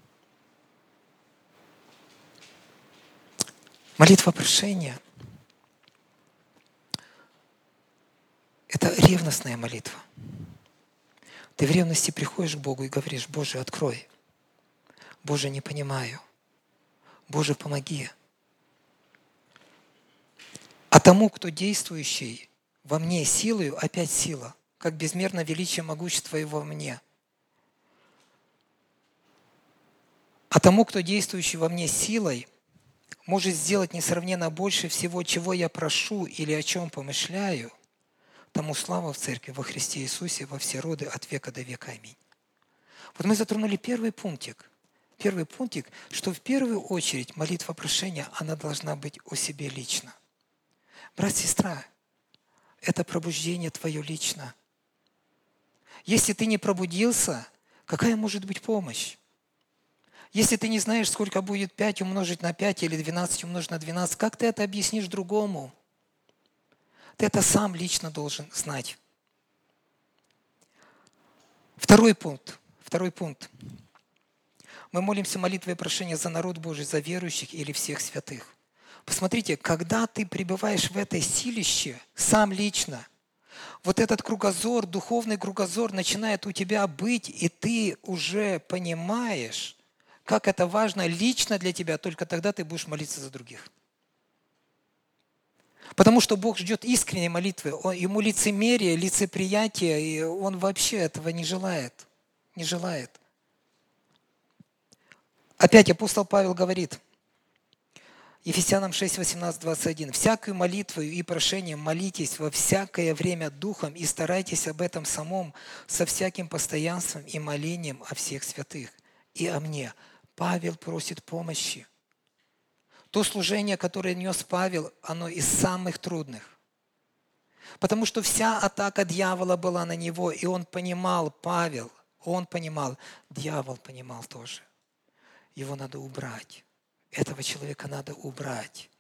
Молитва прошения – это ревностная молитва. Ты в ревности приходишь к Богу и говоришь: Боже, открой. Боже, не понимаю. Боже, помоги. А тому, кто действующий во мне силою, опять сила, как безмерно величие могущества Его во мне. А тому, кто действующий во мне силой, может сделать несравненно больше всего, чего я прошу или о чем помышляю, тому слава в Церкви во Христе Иисусе во все роды от века до века. Аминь. Вот мы затронули первый пунктик. Первый пунктик, что в первую очередь молитва прошения, она должна быть о себе лично. Брат, сестра, это пробуждение твое лично. Если ты не пробудился, какая может быть помощь? Если ты не знаешь, сколько будет 5 умножить на 5 или 12 умножить на 12, как ты это объяснишь другому? Ты это сам лично должен знать. Второй пункт. Мы молимся молитвой прошения за народ Божий, за верующих или всех святых. Посмотрите, когда ты пребываешь в этой силище, сам лично, вот этот кругозор, духовный кругозор начинает у тебя быть, и ты уже понимаешь, как это важно лично для тебя, только тогда ты будешь молиться за других. Потому что Бог ждет искренней молитвы. Ему лицемерие, лицеприятие, и Он вообще этого не желает. Не желает. Опять апостол Павел говорит: Ефесянам 6, 18, 21. «Всякую молитву и прошением молитесь во всякое время Духом и старайтесь об этом самом со всяким постоянством и молением о всех святых и о мне». Павел просит помощи. То служение, которое нес Павел, оно из самых трудных. Потому что вся атака дьявола была на него, и он понимал, Павел, он понимал, дьявол понимал тоже. Его надо убрать. Этого человека надо убрать.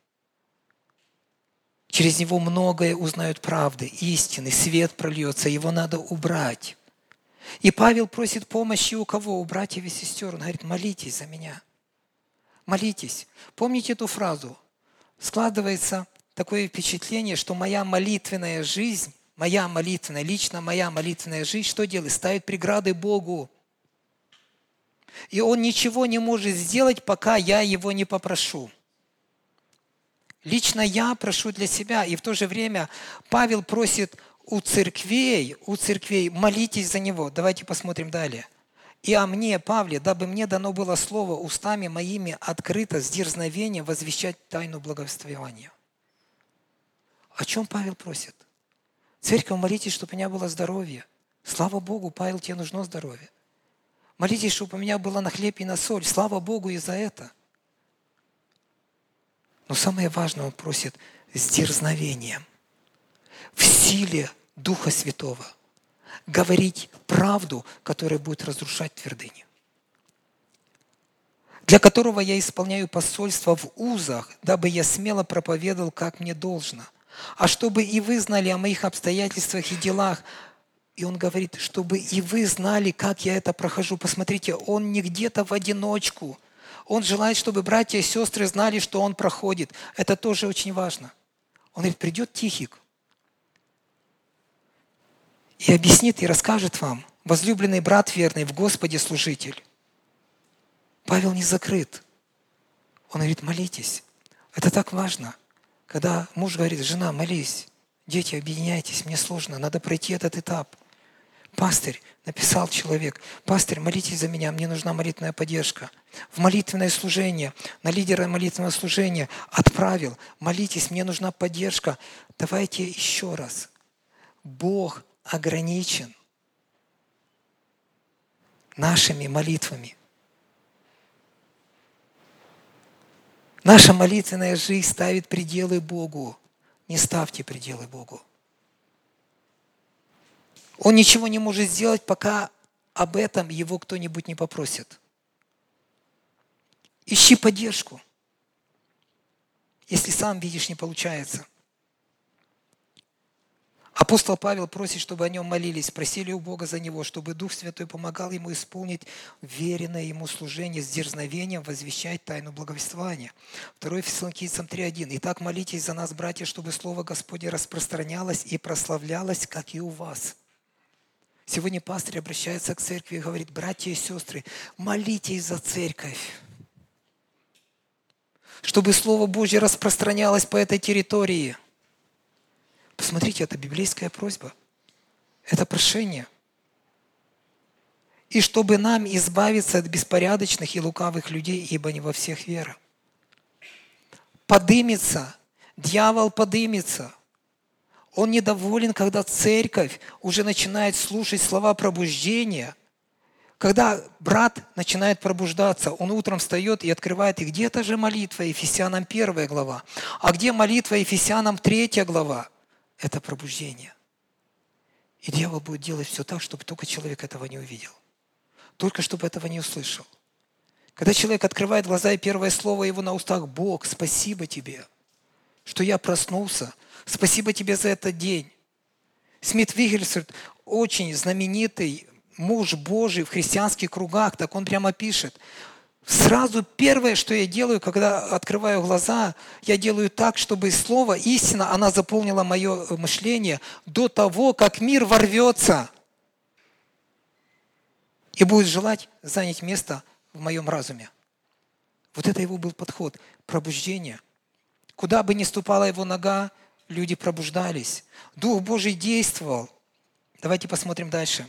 Через него многое узнают правды, истины, свет прольется, его надо убрать. И Павел просит помощи у кого? У братьев и сестер. Он говорит, молитесь за меня. Молитесь. Помните эту фразу? Складывается такое впечатление, что моя молитвенная жизнь, лично моя молитвенная жизнь, что делает? Ставит преграды Богу. И Он ничего не может сделать, пока я Его не попрошу. Лично я прошу для себя, и в то же время Павел просит у церквей, молитесь за него. Давайте посмотрим далее. «И о мне, Павле, дабы мне дано было слово устами моими открыто с дерзновением возвещать тайну благовествования». О чем Павел просит? Церковь, молитесь, чтобы у меня было здоровье. Слава Богу, Павел, тебе нужно здоровье. Молитесь, чтобы у меня было на хлеб и на соль. Слава Богу и за это. Но самое важное, он просит с дерзновением, в силе Духа Святого, говорить правду, которая будет разрушать твердыни. Для которого я исполняю посольство в узах, дабы я смело проповедовал, как мне должно. А чтобы и вы знали о моих обстоятельствах и делах. И он говорит, чтобы и вы знали, как я это прохожу. Посмотрите, он не где-то в одиночку. Он желает, чтобы братья и сестры знали, что он проходит. Это тоже очень важно. Он говорит, придет Тихик и объяснит, и расскажет вам, возлюбленный брат верный, в Господе служитель. Павел не закрыт. Он говорит, молитесь. Это так важно. Когда муж говорит, жена, молись, дети, объединяйтесь, мне сложно, надо пройти этот этап. Пастырь, написал человек, пастырь, молитесь за меня, мне нужна молитвенная поддержка. В молитвенное служение, на лидера молитвенного служения отправил, молитесь, мне нужна поддержка. Давайте еще раз. Бог ограничен нашими молитвами. Наша молитвенная жизнь ставит пределы Богу. Не ставьте пределы Богу. Он ничего не может сделать, пока об этом его кто-нибудь не попросит. Ищи поддержку. Если сам видишь, не получается. Апостол Павел просит, чтобы о нем молились, просили у Бога за него, чтобы Дух Святой помогал ему исполнить веренное ему служение с дерзновением, возвещать тайну благовествования. 2 Фессалоникийцам 3:1. «Итак, молитесь за нас, братья, чтобы Слово Господне распространялось и прославлялось, как и у вас». Сегодня пастырь обращается к церкви и говорит, братья и сестры, молитесь за церковь, чтобы Слово Божье распространялось по этой территории. Посмотрите, это библейская просьба. Это прошение. И чтобы нам избавиться от беспорядочных и лукавых людей, ибо не во всех вера. Подымется, дьявол подымется. Он недоволен, когда церковь уже начинает слушать слова пробуждения. Когда брат начинает пробуждаться, он утром встает и открывает, и где-то же молитва Ефесянам 1 глава. А где молитва Ефесянам 3 глава? Это пробуждение. И дьявол будет делать все так, чтобы только человек этого не увидел. Только чтобы этого не услышал. Когда человек открывает глаза, и первое слово его на устах, Бог, спасибо тебе, что я проснулся. Спасибо тебе за этот день. Смит Виггельсворт, очень знаменитый муж Божий в христианских кругах, так он прямо пишет. Сразу первое, что я делаю, когда открываю глаза, я делаю так, чтобы слово, истина, она заполнила мое мышление до того, как мир ворвется и будет желать занять место в моем разуме. Вот это его был подход, пробуждение. Куда бы ни ступала его нога, люди пробуждались. Дух Божий действовал. Давайте посмотрим дальше.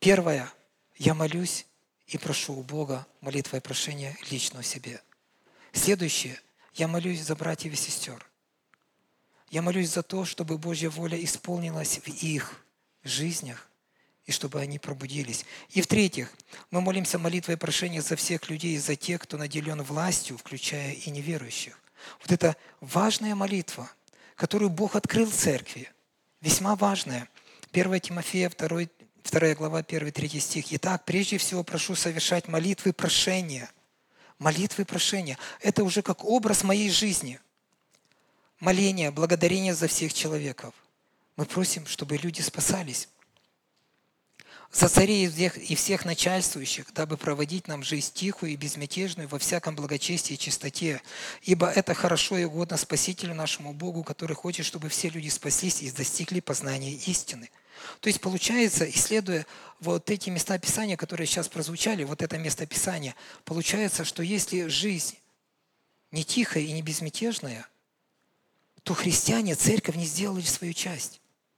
Я молюсь и прошу у Бога молитвой прошения лично о себе. Следующее. Я молюсь за братьев и сестер. Я молюсь за то, чтобы Божья воля исполнилась в их жизнях, и чтобы они пробудились. И в-третьих, мы молимся молитвой прошения за всех людей, за тех, кто наделен властью, включая и неверующих. Вот это важная молитва, которую Бог открыл церкви, весьма важная. 1 Тимофея, 2 глава, 1-3 стих. «Итак, прежде всего прошу совершать молитвы прошения». Молитвы прошения. Это уже как образ моей жизни. Моление, благодарение за всех человеков. Мы просим, чтобы люди спасались. За царей и всех начальствующих, дабы проводить нам жизнь тихую и безмятежную во всяком благочестии и чистоте. Ибо это хорошо и угодно Спасителю нашему Богу, который хочет, чтобы все люди спаслись и достигли познания истины. То есть получается, исследуя вот эти места Писания, которые сейчас прозвучали, вот это место Писания, получается, что если жизнь не тихая и не безмятежная, то христиане, церковь не сделали свою часть.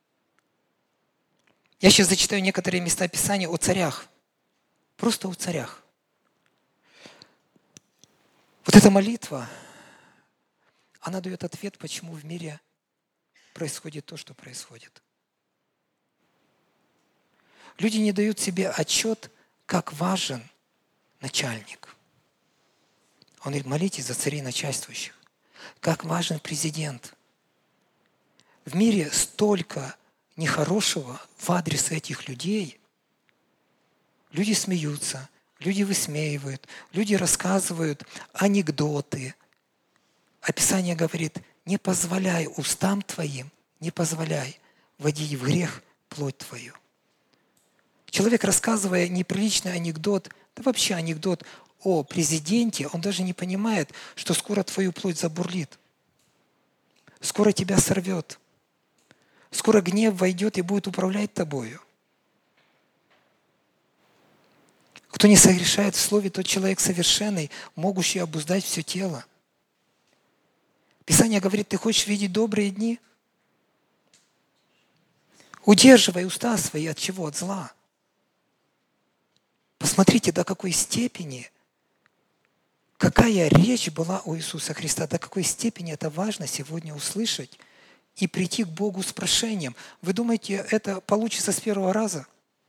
Я сейчас зачитаю некоторые места Писания о царях. Просто о царях. Вот эта молитва, она дает ответ, почему в мире происходит то, что происходит. Люди не дают себе отчет, как важен начальник. Он говорит, молитесь за царей начальствующих. Как важен президент. В мире столько нехорошего в адрес этих людей. Люди смеются, люди высмеивают, люди рассказывают анекдоты. А Писание говорит, не позволяй устам твоим, не позволяй вводить в грех плоть твою. Человек, рассказывая неприличный анекдот, да вообще анекдот о президенте, он даже не понимает, что скоро твою плоть забурлит. Скоро тебя сорвет. Скоро гнев войдет и будет управлять тобою. Кто не согрешает в слове, тот человек совершенный, могущий обуздать все тело. Писание говорит, ты хочешь видеть добрые дни? Удерживай уста свои от чего? От зла. Посмотрите, до какой степени, какая речь была у Иисуса Христа, до какой степени это важно сегодня услышать и прийти к Богу с прошением. Вы думаете, это получится с первого раза?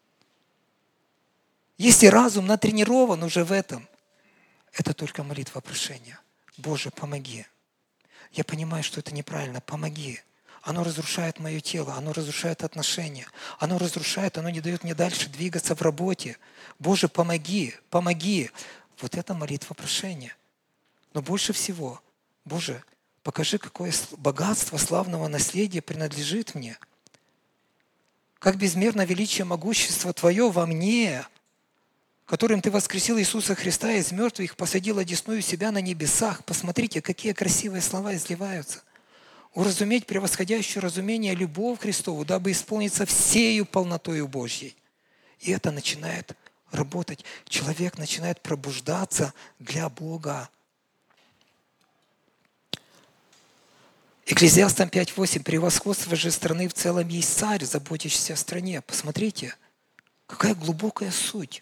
Если разум натренирован уже в этом, это только молитва прошения. Боже, помоги. Я понимаю, что это неправильно. Помоги. Оно разрушает мое тело, оно разрушает отношения, оно разрушает, оно не дает мне дальше двигаться в работе. Боже, помоги, помоги. Вот это молитва прошения. Но больше всего, Боже, покажи, какое богатство славного наследия принадлежит мне. Как безмерно величие могущества Твое во мне, которым Ты воскресил Иисуса Христа из мертвых, посадил одесную себя на небесах. Посмотрите, какие красивые слова изливаются. Уразуметь превосходящее разумение любовь Христову, дабы исполниться всею полнотою Божьей. И это начинает работать. Человек начинает пробуждаться для Бога. Экклезиастам 5:8. Превосходство же страны в целом есть царь, заботящийся о стране. Посмотрите, какая глубокая суть.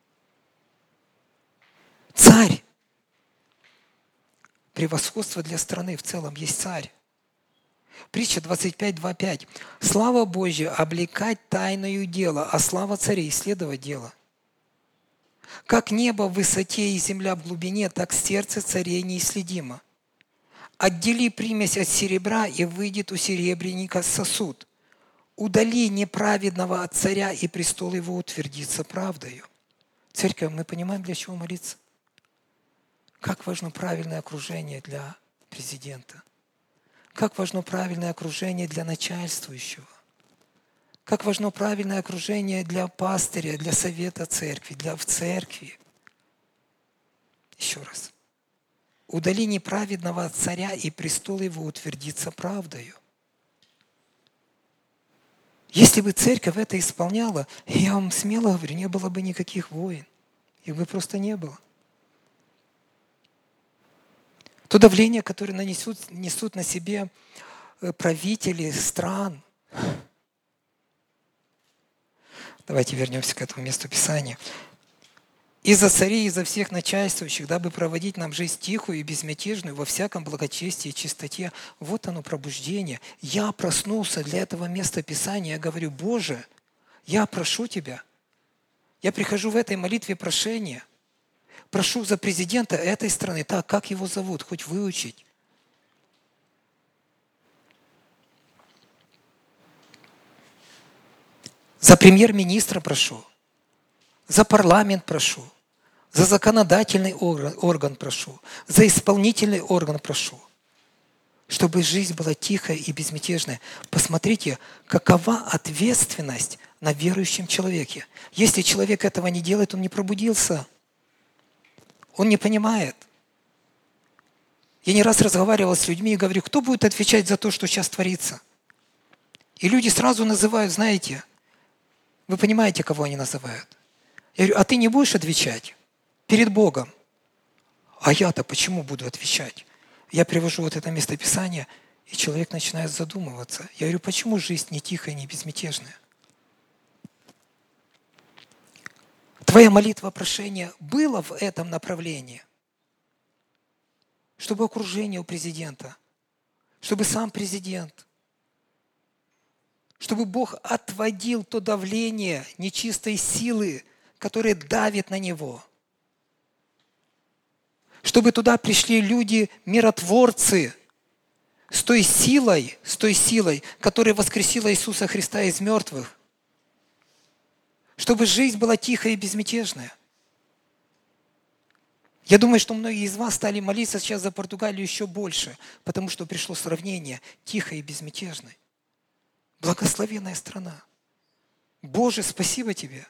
Царь. Превосходство для страны в целом есть царь. Притча 25:2-5. Слава Божья облекать тайною дело, а слава царей исследовать дело. Как небо в высоте и земля в глубине, так сердце царей неисследимо. Отдели примесь от серебра, и выйдет у серебряника сосуд. Удали неправедного от царя, и престол его утвердится правдою. Церковь, мы понимаем, для чего молиться? Как важно правильное окружение для президента. Как важно правильное окружение для начальствующего. Как важно правильное окружение для пастыря, для совета церкви, в церкви. Еще раз. Удали неправедного от царя, и престол его утвердится правдою. Если бы церковь это исполняла, я вам смело говорю, не было бы никаких войн. Их бы просто не было. То давление, которое несут на себе правители стран. Давайте вернемся к этому месту Писания. И за царей, и за всех начальствующих, дабы проводить нам жизнь тихую и безмятежную во всяком благочестии и чистоте. Вот оно пробуждение. Я проснулся для этого места Писания. Я говорю: Боже, я прошу Тебя. Я прихожу в этой молитве прошения. Прошу за президента этой страны. Так, как его зовут? Хоть выучить. За премьер-министра прошу. За парламент прошу. За законодательный орган прошу. За исполнительный орган прошу. Чтобы жизнь была тихая и безмятежная. Посмотрите, какова ответственность на верующем человеке. Если человек этого не делает, он не пробудился. Он не понимает. Я не раз разговаривал с людьми и говорю: кто будет отвечать за то, что сейчас творится? И люди сразу называют, знаете, вы понимаете, кого они называют? Я говорю: а ты не будешь отвечать перед Богом? А я-то почему буду отвечать? Я привожу вот это местописание, и человек начинает задумываться. Я говорю: почему жизнь не тихая, не безмятежная? Твоя молитва прошения была в этом направлении, чтобы окружение у президента, чтобы сам президент, чтобы Бог отводил то давление нечистой силы, которое давит на него. Чтобы туда пришли люди-миротворцы с той силой, которая воскресила Иисуса Христа из мертвых. Чтобы жизнь была тихая и безмятежная. Я думаю, что многие из вас стали молиться сейчас за Португалию еще больше, потому что пришло сравнение тихой и безмятежной. Благословенная страна. Боже, спасибо Тебе.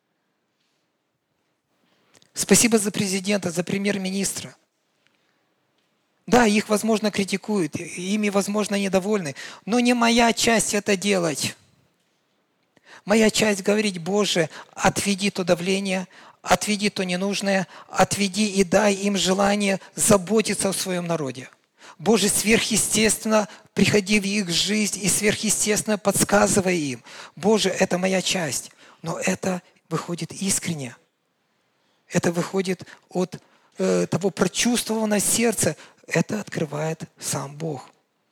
Спасибо за президента, за премьер-министра. Да, их, возможно, критикуют, ими, возможно, недовольны, но не моя часть это делать. Моя часть говорить: Боже, отведи то давление, отведи то ненужное, отведи и дай им желание заботиться о своем народе. Боже, сверхъестественно приходи в их жизнь и сверхъестественно подсказывай им. Боже, это моя часть, но это выходит искренне. Это выходит от того прочувствованного сердца. Это открывает сам Бог.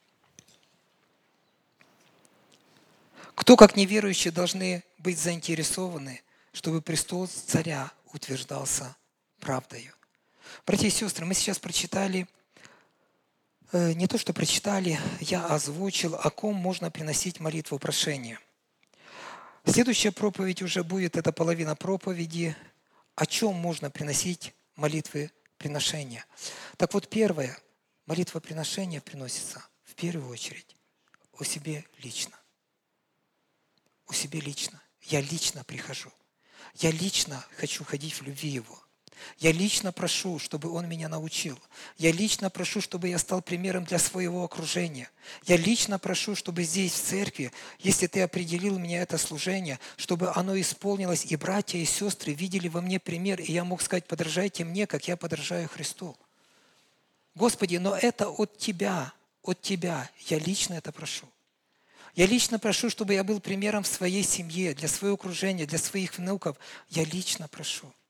Кто, как неверующие, должны быть заинтересованы, чтобы престол царя утверждался правдою? Братья и сестры, мы сейчас прочитали, не то что прочитали, я озвучил, о ком можно приносить молитву прошения. Следующая проповедь уже будет, это половина проповеди, о чем можно приносить молитвы приношения. Так вот, первое, молитва приношения приносится в первую очередь о себе лично. О себе лично. Я лично прихожу. Я лично хочу ходить в любви Его. Я лично прошу, чтобы Он меня научил. Я лично прошу, чтобы я стал примером для своего окружения. Я лично прошу, чтобы здесь, в церкви, если Ты определил мне это служение, чтобы оно исполнилось, и братья, и сестры видели во мне пример, и я мог сказать: подражайте мне, как я подражаю Христу. Господи, но это от Тебя. Я лично это прошу. Я лично прошу, чтобы я был примером в своей семье, для своего окружения, для своих внуков. Я лично прошу.